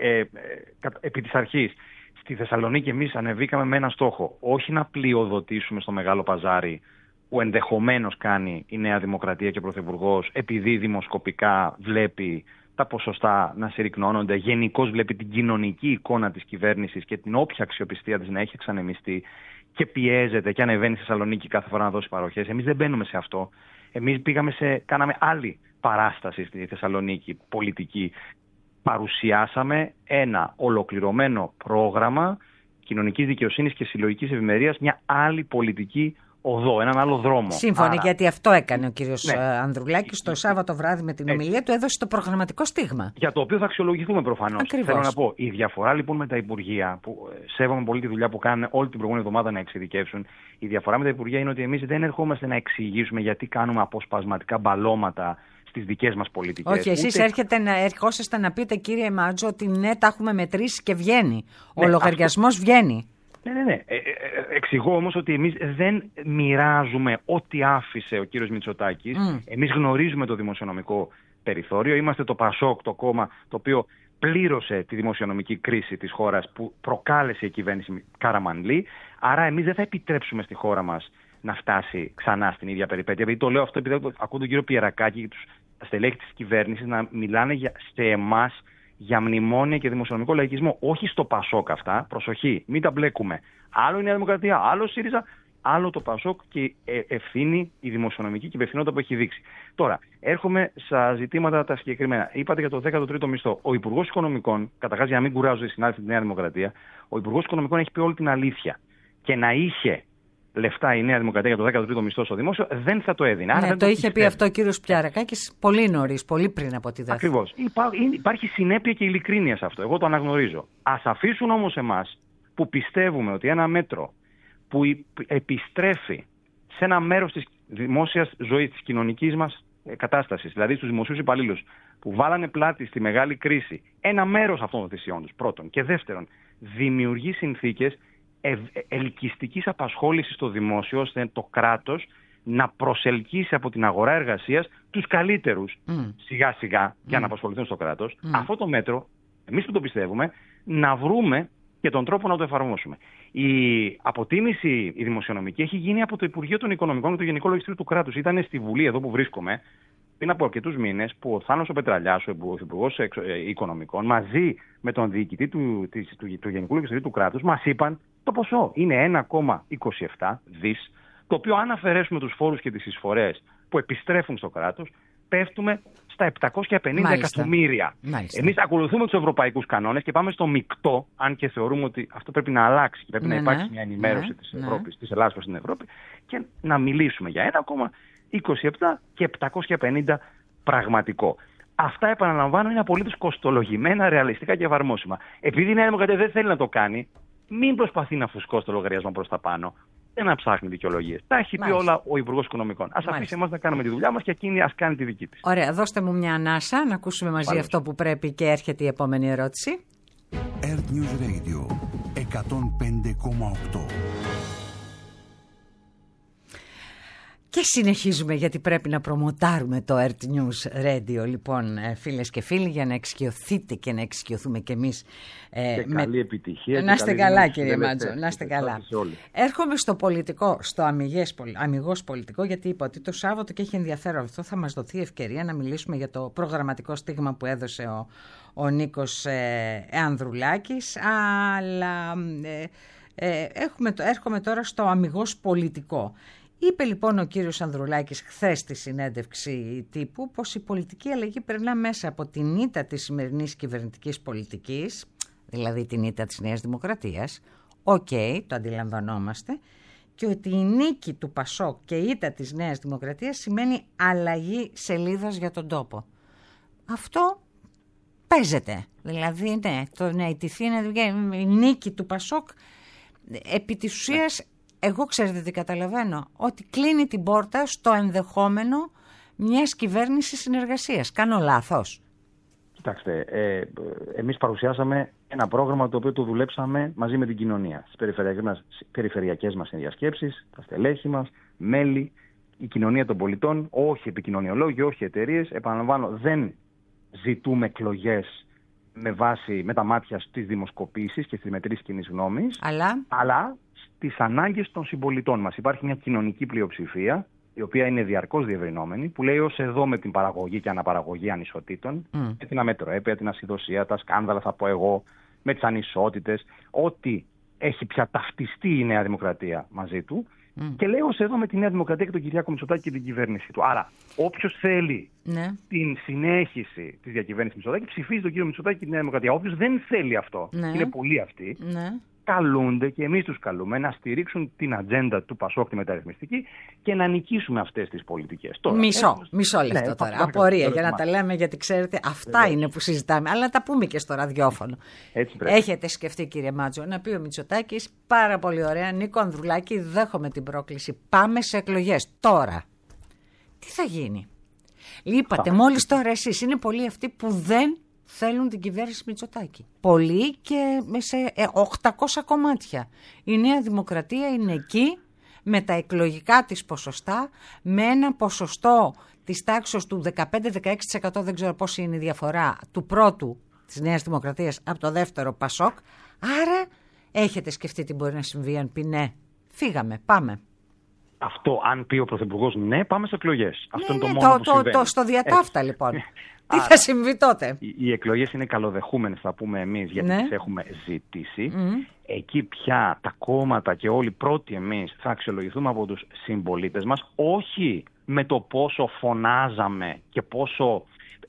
Επί της αρχής, στη Θεσσαλονίκη εμείς ανεβήκαμε με ένα στόχο. Όχι να πλειοδοτήσουμε στο μεγάλο παζάρι που ενδεχομένως κάνει η Νέα Δημοκρατία και ο Πρωθυπουργός, επειδή δημοσκοπικά βλέπει τα ποσοστά να συρρυκνώνονται, γενικώς βλέπει την κοινωνική εικόνα της κυβέρνησης και την όποια αξιοπιστία της να έχει εξανεμιστεί και πιέζεται και ανεβαίνει στη Θεσσαλονίκη κάθε φορά να δώσει παροχές. Εμείς δεν μπαίνουμε σε αυτό. Εμείς κάναμε άλλη παράσταση στη Θεσσαλονίκη πολιτική. Παρουσιάσαμε ένα ολοκληρωμένο πρόγραμμα κοινωνικής δικαιοσύνης και συλλογικής ευημερίας, μια άλλη πολιτική οδό, έναν άλλο δρόμο. Σύμφωνοι, γιατί αυτό έκανε ο κύριος Ανδρουλάκης το Σάββατο βράδυ με την ομιλία του, έδωσε το προγραμματικό στίγμα. Για το οποίο θα αξιολογηθούμε προφανώς. Ακριβώς. Θέλω να πω, η διαφορά λοιπόν με τα Υπουργεία, που σέβομαι πολύ τη δουλειά που κάνουν όλη την προηγούμενη εβδομάδα να εξειδικεύσουν, η διαφορά με τα Υπουργεία είναι ότι εμείς δεν ερχόμαστε να εξηγήσουμε γιατί κάνουμε αποσπασματικά μπαλώματα στις δικές μας πολιτικές. Όχι, εσείς ερχόσαστε να πείτε, κύριε Μάτζο, ότι ναι, τα έχουμε μετρήσει και βγαίνει. Ο λογαριασμός βγαίνει. Ναι. Εξηγώ όμως ότι εμείς δεν μοιράζουμε ό,τι άφησε ο κύριος Μητσοτάκης. Εμείς γνωρίζουμε το δημοσιονομικό περιθώριο. Είμαστε το ΠΑΣΟΚ, το κόμμα το οποίο πλήρωσε τη δημοσιονομική κρίση της χώρας που προκάλεσε η κυβέρνηση Καραμανλή. Άρα εμείς δεν θα επιτρέψουμε στη χώρα μας να φτάσει ξανά στην ίδια περιπέτεια. Γιατί το λέω αυτό επειδή ακούω τον κύριο Πιερακάκη και τους στελέχη της κυβέρνησης να μιλάνε σε εμάς για μνημόνια και δημοσιονομικό λαϊκισμό. Όχι στο ΠΑΣΟΚ αυτά. Προσοχή, μην τα μπλέκουμε. Άλλο η Νέα Δημοκρατία, άλλο ΣΥΡΙΖΑ, άλλο το ΠΑΣΟΚ και ευθύνη η δημοσιονομική και υπευθυνότητα που έχει δείξει. Τώρα, έρχομαι στα ζητήματα τα συγκεκριμένα. Είπατε για το 13ο μισθό. Ο Υπουργός Οικονομικών, καταρχάς για να μην κουράζω οι συνάδελφοι τη Νέα Δημοκρατία, ο Υπουργός Οικονομικών έχει πει όλη την αλήθεια. Και να είχε λεφτά η Νέα Δημοκρατία για το 13ο μισθό στο δημόσιο, δεν θα το έδινε. Άρα ναι, το είχε πει αυτό ο κύριος Πιερακάκης πολύ νωρίς, πολύ πριν από τη δεύτερη. Ακριβώς. Υπάρχει συνέπεια και ειλικρίνεια σε αυτό. Εγώ το αναγνωρίζω. Ας αφήσουν όμως εμάς που πιστεύουμε ότι ένα μέτρο που επιστρέφει σε ένα μέρος της δημόσιας ζωής, της κοινωνικής μας κατάστασης, δηλαδή στους δημοσίους υπαλλήλους που βάλανε πλάτη στη μεγάλη κρίση, ένα μέρος αυτών των θυσιών τους, πρώτον. Και δεύτερον, δημιουργεί συνθήκες ελκυστικής απασχόλησης στο δημόσιο, ώστε το κράτος να προσελκύσει από την αγορά εργασίας τους καλύτερους σιγά σιγά για να απασχοληθούν στο κράτος. Αυτό το μέτρο, εμείς που το πιστεύουμε, να βρούμε και τον τρόπο να το εφαρμόσουμε. Η αποτίμηση η δημοσιονομική έχει γίνει από το Υπουργείο των Οικονομικών και το Γενικό Λογιστήριο του Κράτους. Ήταν στη Βουλή εδώ που βρίσκομαι πριν από αρκετούς μήνες που ο Θάνος ο Πετραλιάς, ο Υπουργός Οικονομικών, μαζί με τον διοικητή του Γενικού Λογιστηρίου του Κράτους, μας είπαν το ποσό είναι 1,27 δις, το οποίο αν αφαιρέσουμε τους φόρους και τις εισφορές που επιστρέφουν στο κράτος, πέφτουμε στα 750 εκατομμύρια. Εμείς ακολουθούμε τους ευρωπαϊκούς κανόνες και πάμε στο μεικτό, αν και θεωρούμε ότι αυτό πρέπει να αλλάξει και πρέπει να υπάρξει μια ενημέρωση της Ευρώπης, της Ελλάδας προς την Ευρώπη, και να μιλήσουμε για 1,27 και 750 πραγματικό. Αυτά, επαναλαμβάνω, είναι απολύτως κοστολογημένα, ρεαλιστικά και εφαρμόσιμα. Επειδή η Νέα Δημοκρατία δεν θέλει να το κάνει, μην προσπαθεί να φουσκώσει το λογαριασμό προς τα πάνω. Δεν να ψάχνει δικαιολογίες. Τα έχει πει όλα ο Υπουργός Οικονομικών. Ας αφήσει εμάς να κάνουμε τη δουλειά μας και εκείνη ας κάνει τη δική της. Ωραία, δώστε μου μια ανάσα να ακούσουμε μαζί αυτό που πρέπει και έρχεται η επόμενη ερώτηση. Earth News Radio 105,8. Και συνεχίζουμε, γιατί πρέπει να προμοτάρουμε το Earth News Radio, λοιπόν, φίλες και φίλοι, για να εξοικειωθείτε και να εξοικειωθούμε κι εμείς. Και καλή επιτυχία. Να είστε καλά, κύριε Μάτζο, να είστε καλά. Έρχομαι στο πολιτικό, στο αμιγώς πολιτικό, γιατί είπα ότι το Σάββατο, και έχει ενδιαφέρον αυτό, θα μας δοθεί ευκαιρία να μιλήσουμε για το προγραμματικό στίγμα που έδωσε ο Νίκος Ανδρουλάκης, αλλά έρχομαι τώρα στο αμιγώς πολιτικό. Είπε λοιπόν ο κύριος Ανδρουλάκης χθες στη συνέντευξη τύπου πως η πολιτική αλλαγή περνά μέσα από την ήττα της σημερινής κυβερνητικής πολιτικής, δηλαδή την ήττα της Νέας Δημοκρατίας, το αντιλαμβανόμαστε, και ότι η νίκη του Πασόκ και η ήττα της Νέας Δημοκρατίας σημαίνει αλλαγή σελίδας για τον τόπο. Αυτό παίζεται, δηλαδή το να ιτηθεί η νίκη του Πασόκ επί της ουσίας. Εγώ ξέρετε τι καταλαβαίνω, ότι κλείνει την πόρτα στο ενδεχόμενο μιας κυβέρνησης συνεργασίας. Κάνω λάθος? Κοιτάξτε, εμείς παρουσιάσαμε ένα πρόγραμμα το οποίο το δουλέψαμε μαζί με την κοινωνία. Στις περιφερειακές μας συνδιασκέψεις, τα στελέχη μας, μέλη, η κοινωνία των πολιτών, όχι επικοινωνιολόγοι, όχι εταιρείες. Επαναλαμβάνω, δεν ζητούμε εκλογές με τα μάτια στις δημοσκοπήσεις και στις μετρήσεις κοινής γνώμης, αλλά τις ανάγκες των συμπολιτών μας. Υπάρχει μια κοινωνική πλειοψηφία, η οποία είναι διαρκώς διευρυνόμενη, που λέει ως εδώ με την παραγωγή και αναπαραγωγή ανισοτήτων, με την αμετροέπεια, την ασυδοσία, τα σκάνδαλα, θα πω εγώ, με τις ανισότητες, ότι έχει πια ταυτιστεί η Νέα Δημοκρατία μαζί του, και λέει ως εδώ με τη Νέα Δημοκρατία και τον Κυριάκο Μητσοτάκη και την κυβέρνηση του. Άρα, όποιος θέλει την συνέχιση της διακυβέρνησης Μητσοτάκη, ψηφίζει τον κύριο Μητσοτάκη και τη Νέα Δημοκρατία. Όποιος δεν θέλει αυτό, είναι πολλοί αυτοί, καλούνται, και εμείς τους καλούμε, να στηρίξουν την ατζέντα του Πασόκ, τη μεταρρυθμιστική, και να νικήσουμε αυτές τις πολιτικές. Τώρα, μισό λεπτό τώρα. Απορία για να τα λέμε, γιατί ξέρετε, αυτά είναι που συζητάμε. Αλλά να τα πούμε και στο ραδιόφωνο. Έχετε σκεφτεί, κύριε Μάτζο, να πει ο Μητσοτάκης, πάρα πολύ ωραία, Νίκο Ανδρουλάκη, δέχομαι την πρόκληση. Πάμε σε εκλογές. Τώρα. Τι θα γίνει? Είπατε μόλις τώρα εσείς, είναι πολλοί αυτοί που δεν θέλουν την κυβέρνηση Μητσοτάκη. Πολλοί και σε 800 κομμάτια. Η Νέα Δημοκρατία είναι εκεί με τα εκλογικά της ποσοστά, με ένα ποσοστό της τάξης του 15-16%, δεν ξέρω πώς είναι η διαφορά του πρώτου της Νέας Δημοκρατίας από το δεύτερο Πασόκ. Άρα έχετε σκεφτεί τι μπορεί να συμβεί αν πει ναι? Φύγαμε, πάμε. Αυτό, αν πει ο Πρωθυπουργός ναι, πάμε σε εκλογές. Αυτό είναι το μόνο που συμβαίνει. Στο διατάφτα λοιπόν. Τι θα συμβεί τότε? Οι εκλογές είναι καλοδεχούμενες, θα πούμε εμείς, γιατί τις έχουμε ζητήσει. Εκεί πια τα κόμματα και όλοι πρώτοι εμείς θα αξιολογηθούμε από τους συμπολίτες μας, όχι με το πόσο φωνάζαμε και πόσο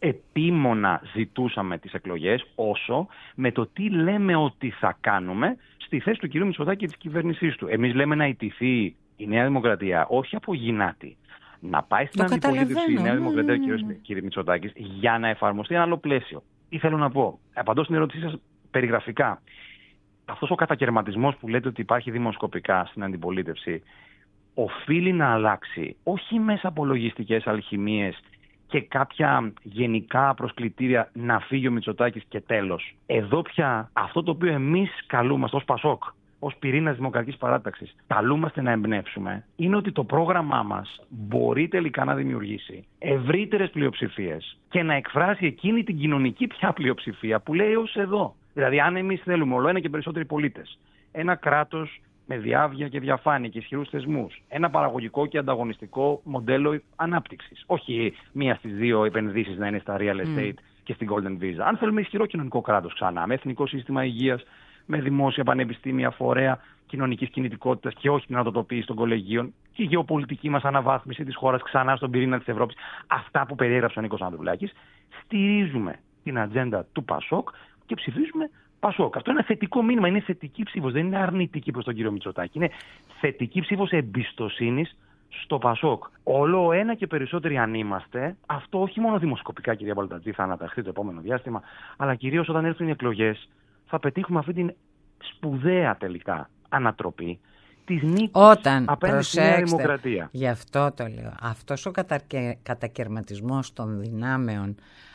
επίμονα ζητούσαμε τις εκλογές, όσο με το τι λέμε ότι θα κάνουμε στη θέση του κ. Μητσοτάκη και της κυβέρνησής του. Εμείς λέμε να ιτηθεί η Νέα Δημοκρατία, όχι από γυνάτη. Να πάει στην αντιπολίτευση η Νέα Δημοκρατία και ο κ. Μητσοτάκης για να εφαρμοστεί ένα άλλο πλαίσιο. Τι θέλω να πω? Απαντώ στην ερώτησή σας περιγραφικά. Αυτός ο κατακαιρματισμός που λέτε ότι υπάρχει δημοσκοπικά στην αντιπολίτευση οφείλει να αλλάξει, όχι μέσα από λογιστικές αλχημίες και κάποια γενικά προσκλητήρια να φύγει ο Μητσοτάκης και τέλος. Εδώ πια αυτό το οποίο εμείς καλούμαστε ως Πασόκ, ως πυρήνας Δημοκρατικής Παράταξης, καλούμαστε να εμπνεύσουμε, είναι ότι το πρόγραμμά μας μπορεί τελικά να δημιουργήσει ευρύτερες πλειοψηφίες και να εκφράσει εκείνη την κοινωνική πια πλειοψηφία που λέει ως εδώ. Δηλαδή, αν εμείς θέλουμε όλο ένα και περισσότεροι πολίτες, ένα κράτος με διάβγεια και διαφάνεια και ισχυρούς θεσμούς, ένα παραγωγικό και ανταγωνιστικό μοντέλο ανάπτυξης, όχι μία στις δύο επενδύσεις να είναι στα real estate και στην Golden Visa. Αν θέλουμε ισχυρό κοινωνικό κράτος ξανά, με εθνικό σύστημα υγείας, με δημόσια πανεπιστήμια, φορέα κοινωνικής κινητικότητας και όχι την ανατοτοποίηση των κολεγίων και η γεωπολιτική μας αναβάθμιση της χώρας ξανά στον πυρήνα της Ευρώπης. Αυτά που περιέγραψε ο Νίκος Ανδρουλάκης. Στηρίζουμε την ατζέντα του ΠΑΣΟΚ και ψηφίζουμε ΠΑΣΟΚ. Αυτό είναι ένα θετικό μήνυμα, είναι θετική ψήφος, δεν είναι αρνητική προς τον κύριο Μητσοτάκη. Είναι θετική ψήφος εμπιστοσύνης στο ΠΑΣΟΚ. Όλο ένα και περισσότεροι αν είμαστε, αυτό όχι μόνο δημοσκοπικά, κυρία Μπαλτατζή, θα αναταχθεί το επόμενο διάστημα, αλλά κυρίως όταν έρθουν οι εκλογές, θα πετύχουμε αυτή την σπουδαία τελικά ανατροπή της νίκης απέναντι στη Νέα Δημοκρατία. Γι' αυτό το λέω. Αυτός ο κατακαιρματισμός των δυνάμεων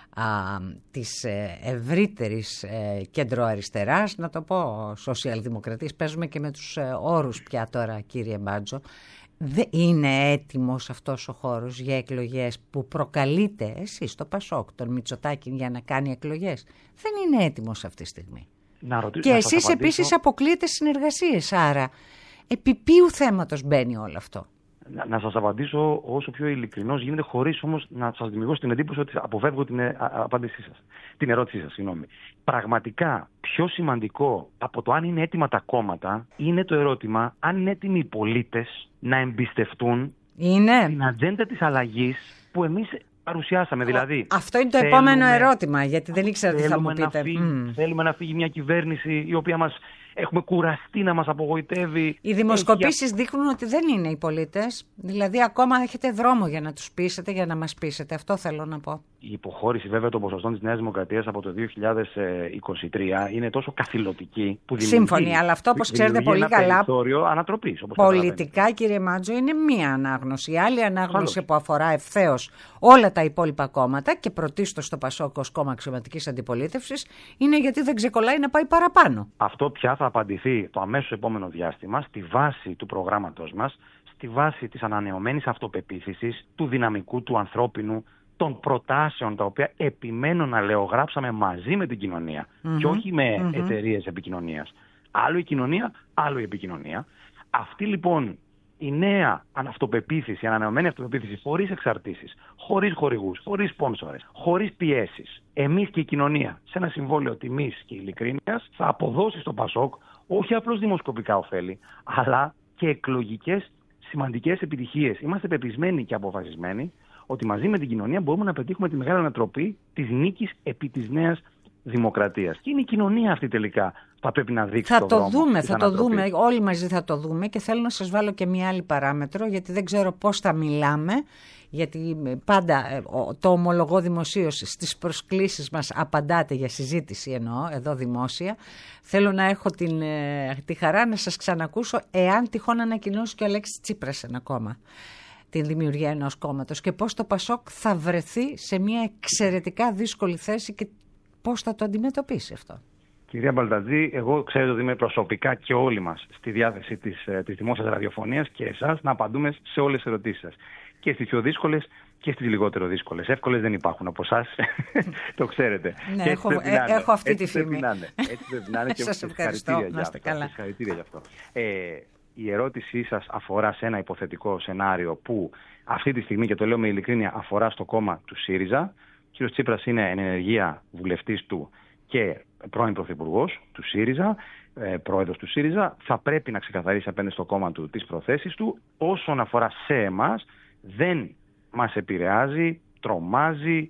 της ευρύτερης κεντροαριστεράς, να το πω σοσιαλδημοκρατίας, παίζουμε και με τους όρους πια τώρα, κύριε Μπάτζο, δεν είναι έτοιμος αυτός ο χώρος για εκλογές που προκαλείτε εσείς το ΠΑΣΟΚ, τον Μητσοτάκη, για να κάνει εκλογές. Δεν είναι έτοιμος αυτή τη στιγμή. Και εσείς επίσης αποκλείετε συνεργασίες, άρα επί ποιου θέματος μπαίνει όλο αυτό? Να σας απαντήσω όσο πιο ειλικρινώς γίνεται, χωρίς όμως να σας δημιουργήσω την εντύπωση ότι αποφεύγω την απάντησή σας. Την ερώτησή σας, συγγνώμη. Πραγματικά πιο σημαντικό από το αν είναι έτοιμα τα κόμματα είναι το ερώτημα αν είναι έτοιμοι οι πολίτες να εμπιστευτούν την ατζέντα της αλλαγής που εμείς παρουσιάσαμε. Δηλαδή, αυτό είναι το επόμενο ερώτημα, γιατί δεν ήξερα τι θα μου πείτε. Θέλουμε να φύγει μια κυβέρνηση η οποία μας έχουμε κουραστεί να μας απογοητεύει. Οι δημοσκοπήσεις δείχνουν ότι δεν είναι οι πολίτες. Δηλαδή ακόμα έχετε δρόμο για να τους πείσετε, για να μας πείσετε. Αυτό θέλω να πω. Η υποχώρηση βέβαια των ποσοστών της Νέας Δημοκρατίας από το 2023 είναι τόσο καθηλωτική που σύμφωνοι, αλλά αυτό όπως ξέρετε πολύ καλά, περιθώριο ανατροπής, πολιτικά, κύριε Μάτζο, είναι μία ανάγνωση. Η άλλη ανάγνωση που αφορά ευθέως όλα τα υπόλοιπα κόμματα και πρωτίστως το ΠΑΣΟΚ ως κόμμα αξιωματικής αντιπολίτευσης είναι γιατί δεν ξεκολλάει να πάει παραπάνω. Αυτό πια θα απαντηθεί το αμέσως επόμενο διάστημα στη βάση του προγράμματος μας, στη βάση της ανανεωμένης αυτοπεποίθησης, του δυναμικού, του ανθρώπινου, των προτάσεων τα οποία επιμένω να λέω γράψαμε μαζί με την κοινωνία και όχι με εταιρείες επικοινωνίας. Άλλο η κοινωνία, άλλο η επικοινωνία. Αυτή λοιπόν η νέα αυτοπεποίθηση, η ανανεωμένη αυτοπεποίθηση, χωρίς εξαρτήσεις, χωρίς χορηγούς, χωρίς σπόνσορες, χωρίς πιέσεις, εμείς και η κοινωνία σε ένα συμβόλαιο τιμής και ειλικρίνειας θα αποδώσει στο ΠΑΣΟΚ όχι απλώς δημοσκοπικά ωφέλη, αλλά και εκλογικές σημαντικές επιτυχίες. Είμαστε πεπισμένοι και αποφασισμένοι ότι μαζί με την κοινωνία μπορούμε να πετύχουμε τη μεγάλη ανατροπή της νίκης επί της Νέας Δημοκρατίας. Και είναι η κοινωνία αυτή τελικά που θα πρέπει να δείξει το δρόμο. Θα το δούμε, όλοι μαζί θα το δούμε και θέλω να σας βάλω και μια άλλη παράμετρο, γιατί δεν ξέρω πώς θα μιλάμε, γιατί πάντα το ομολογώ δημοσίως, στις προσκλήσεις μας απαντάτε για συζήτηση, εννοώ εδώ δημόσια. Θέλω να έχω τη χαρά να σας ξανακούσω εάν τυχόν ανακοινώσει και ο Αλέξης Τσίπρας ένα κόμμα, την δημιουργία ενός κόμματος, και πώς το ΠΑΣΟΚ θα βρεθεί σε μια εξαιρετικά δύσκολη θέση και πώς θα το αντιμετωπίσει αυτό. Κυρία Μπαλτατζή, εγώ ξέρετε ότι είμαι προσωπικά και όλοι μας στη διάθεση της δημόσιας ραδιοφωνίας και εσάς να απαντούμε σε όλες τις ερωτήσεις σας. Και στις πιο δύσκολες και στις λιγότερο δύσκολες. Εύκολες δεν υπάρχουν από εσάς, το ξέρετε. Ναι, έχω αυτή τη φήμη. Έτσι πρέπει να είναι και σας ευχαριστώ, να είστε καλά. Συγχαρητήρια γι' αυτό. Η ερώτησή σας αφορά σε ένα υποθετικό σενάριο που αυτή τη στιγμή, και το λέω με ειλικρίνεια, αφορά στο κόμμα του ΣΥΡΙΖΑ. Ο κ. Τσίπρας είναι εν ενεργεία βουλευτής του και πρώην πρωθυπουργός του ΣΥΡΙΖΑ, πρόεδρος του ΣΥΡΙΖΑ. Θα πρέπει να ξεκαθαρίσει απέναντι στο κόμμα του τις προθέσεις του. Όσον αφορά σε εμάς, δεν μας επηρεάζει, τρομάζει,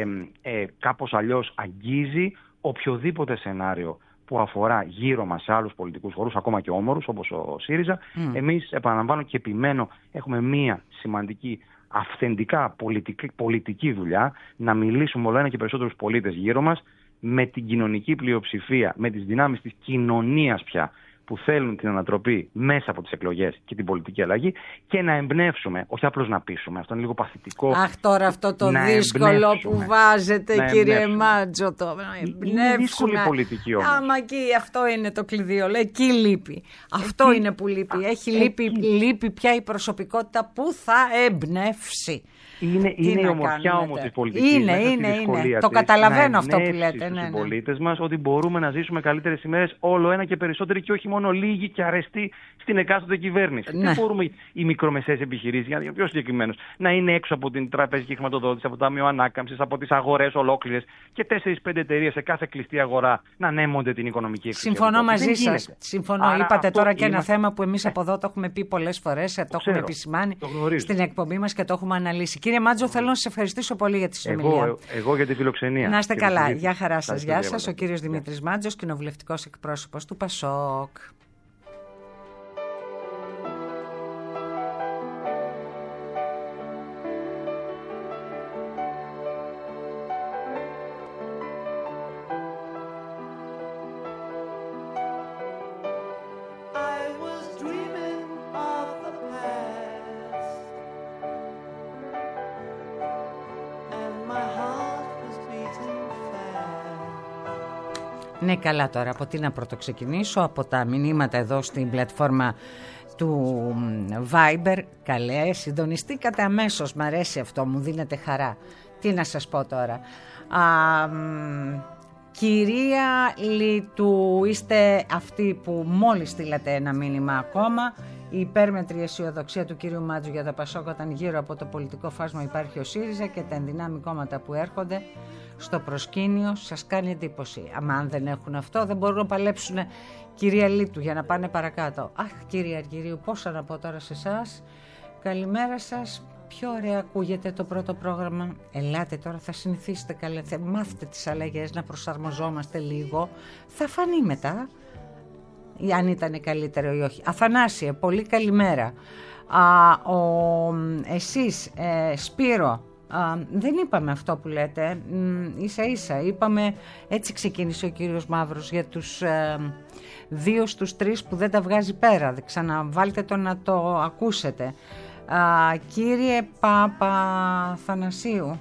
κάπως αλλιώς αγγίζει οποιοδήποτε σενάριο που αφορά γύρω μας σε άλλους πολιτικούς χώρους, ακόμα και όμορους όπως ο ΣΥΡΙΖΑ. Εμείς, επαναλαμβάνω και επιμένω, έχουμε μία σημαντική αυθεντικά πολιτική δουλειά, να μιλήσουμε όλο ένα και περισσότερους πολίτες γύρω μας, με την κοινωνική πλειοψηφία, με τις δυνάμεις της κοινωνίας πια που θέλουν την ανατροπή μέσα από τις εκλογές και την πολιτική αλλαγή, και να εμπνεύσουμε, όχι απλώς να πείσουμε. Αυτό είναι λίγο παθητικό. Αχ, τώρα αυτό το δύσκολο που βάζετε, κύριε Μάτζο, το να εμπνεύσουμε. Είναι δύσκολη πολιτική όμως. Άμα εκεί αυτό είναι το κλειδί, εκεί λείπει. Αυτό είναι που λείπει. Λείπει πια η προσωπικότητα που θα εμπνεύσει. Είναι η ομορφιά όμως της πολιτικής. Είναι. Το καταλαβαίνω αυτό που λέτε. Στους συμπολίτες μας ότι μπορούμε να ζήσουμε καλύτερες ημέρες, όλο ένα και περισσότεροι, και όχι μόνο λίγοι και αρεστοί στην εκάστοτε κυβέρνηση. Ναι. Δεν μπορούμε οι μικρομεσαίες επιχειρήσεις, για να είμαι πιο συγκεκριμένος, να είναι έξω από την τραπεζική χρηματοδότηση, από το Ταμείο Ανάκαμψης, από τις αγορές ολόκληρες και 4-5 εταιρείες σε κάθε κλειστή αγορά να ανέμονται την οικονομική εξουσία. Συμφωνώ μαζί σας. Συμφωνώ. Άρα είπατε τώρα και ένα θέμα που εμείς από εδώ το έχουμε πει πολλές φορές, το έχουμε επισημάνει στην εκπομπή μας και το έχουμε αναλύσει. Κύριε Μάτζο, θέλω να σας ευχαριστήσω πολύ για τη συνομιλία. Εγώ για τη φιλοξενία. Να είστε καλά. Γεια χαρά σας. Γεια σας. Ο κύριος Δημήτρης Μάτζος, κοινοβουλευτικός εκπρόσωπος του ΠΑΣΟΚ. Ναι, καλά τώρα. Από τι να πρωτοξεκινήσω? Από τα μηνύματα εδώ στην πλατφόρμα του Viber. Καλέ, συντονιστήκατε αμέσως. Μ' αρέσει αυτό, μου δίνετε χαρά. Τι να σας πω τώρα. Κυρία Λίτου, είστε αυτοί που μόλις στείλατε ένα μήνυμα ακόμα. Η υπέρμετρη αισιοδοξία του κύριου Μάτζου για τα ΠΑΣΟΚ όταν γύρω από το πολιτικό φάσμα υπάρχει ο ΣΥΡΙΖΑ και τα ενδυνάμει κόμματα που έρχονται στο προσκήνιο σας κάνει εντύπωση. Αν δεν έχουν αυτό δεν μπορούν να παλέψουν, κυρία Λίτου, για να πάνε παρακάτω. Αχ, κύριε Αργυρίου, πόσα να πω τώρα σε εσάς. Καλημέρα σας. Πιο ωραία ακούγεται το πρώτο πρόγραμμα. Ελάτε τώρα, θα συνηθίσετε καλά. Μάθετε τις αλλαγές, να προσαρμοζόμαστε λίγο. Θα φανεί μετά αν ήταν καλύτερο ή όχι. Αθανάσιε, πολύ καλημέρα. Εσείς, Σπύρο, δεν είπαμε αυτό που λέτε, ίσα ίσα είπαμε, έτσι ξεκίνησε ο κύριος Μαύρος για τους 2 στους 3 που δεν τα βγάζει πέρα. Ξαναβάλτε το να το ακούσετε. Κύριε Παπαθανασίου,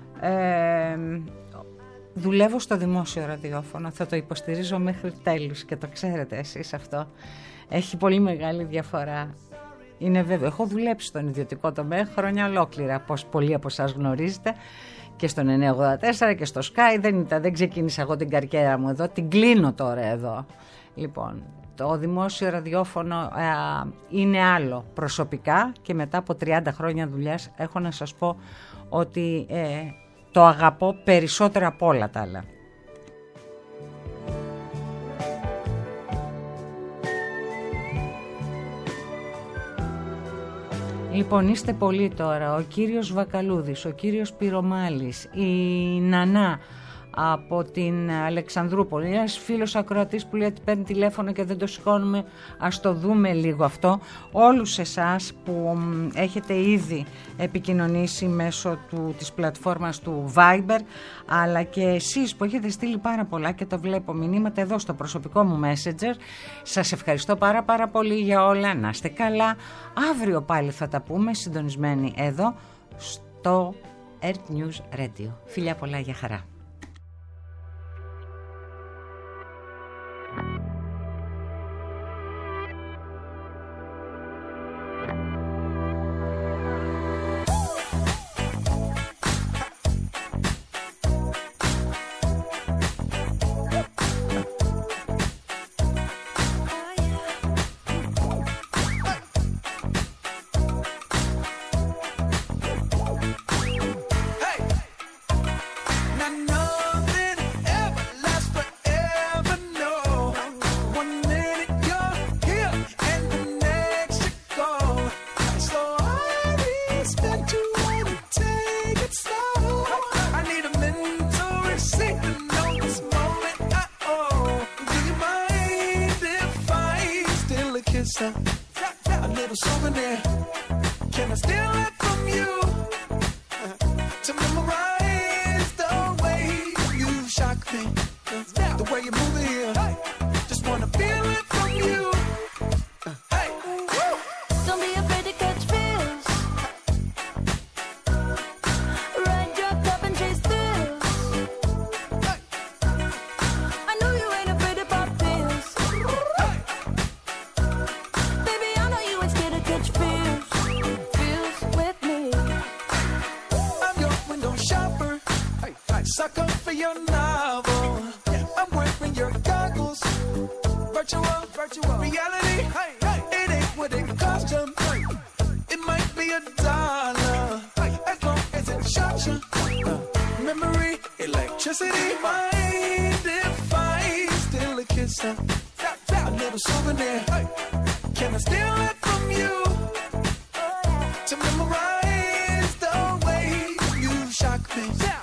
δουλεύω στο δημόσιο ραδιόφωνο, θα το υποστηρίζω μέχρι τέλους και το ξέρετε εσείς αυτό. Έχει πολύ μεγάλη διαφορά. Είναι βέβαιο. Έχω δουλέψει στον ιδιωτικό τομέα χρόνια ολόκληρα, όπως πολλοί από εσάς γνωρίζετε, και στον 984 και στο Sky. Δεν ξεκίνησα εγώ την καριέρα μου εδώ, την κλείνω τώρα εδώ. Λοιπόν, το δημόσιο ραδιόφωνο είναι άλλο προσωπικά και μετά από 30 χρόνια δουλειάς έχω να σας πω ότι το αγαπώ περισσότερο από όλα τα άλλα. Λοιπόν, είστε πολλοί τώρα. Ο κύριος Βακαλούδης, ο κύριος Πυρομάλης, η Νανά από την Αλεξανδρούπολη, ένας φίλος ακροατής που λέει ότι παίρνει τηλέφωνο και δεν το σηκώνουμε. Ας το δούμε λίγο αυτό. Όλους εσάς που έχετε ήδη επικοινωνήσει μέσω της πλατφόρμας του Viber, αλλά και εσείς που έχετε στείλει πάρα πολλά και το βλέπω μηνύματα εδώ στο προσωπικό μου Messenger, σας ευχαριστώ πάρα πολύ για όλα. Να είστε καλά. Αύριο πάλι θα τα πούμε συντονισμένοι εδώ στο Earth News Radio. Φιλιά πολλά, για χαρά. A little souvenir. Can I steal it from you? To memorize the way you shock me, the way you move it here. Just wanna feel it from you. Hey, don't be afraid to catch feels. Ride your cup and chase thrills. I know you ain't afraid to pop pills. Baby, I know you ain't scared to catch feels. Feels with me. Sucker for your novel. I'm wearing your goggles. Virtual reality. It ain't what it cost you. It might be $1 as long as it shocks you. Memory, electricity. Mind if I steal a kiss? A little souvenir. Can I steal it from you? To memorize the way you shock me.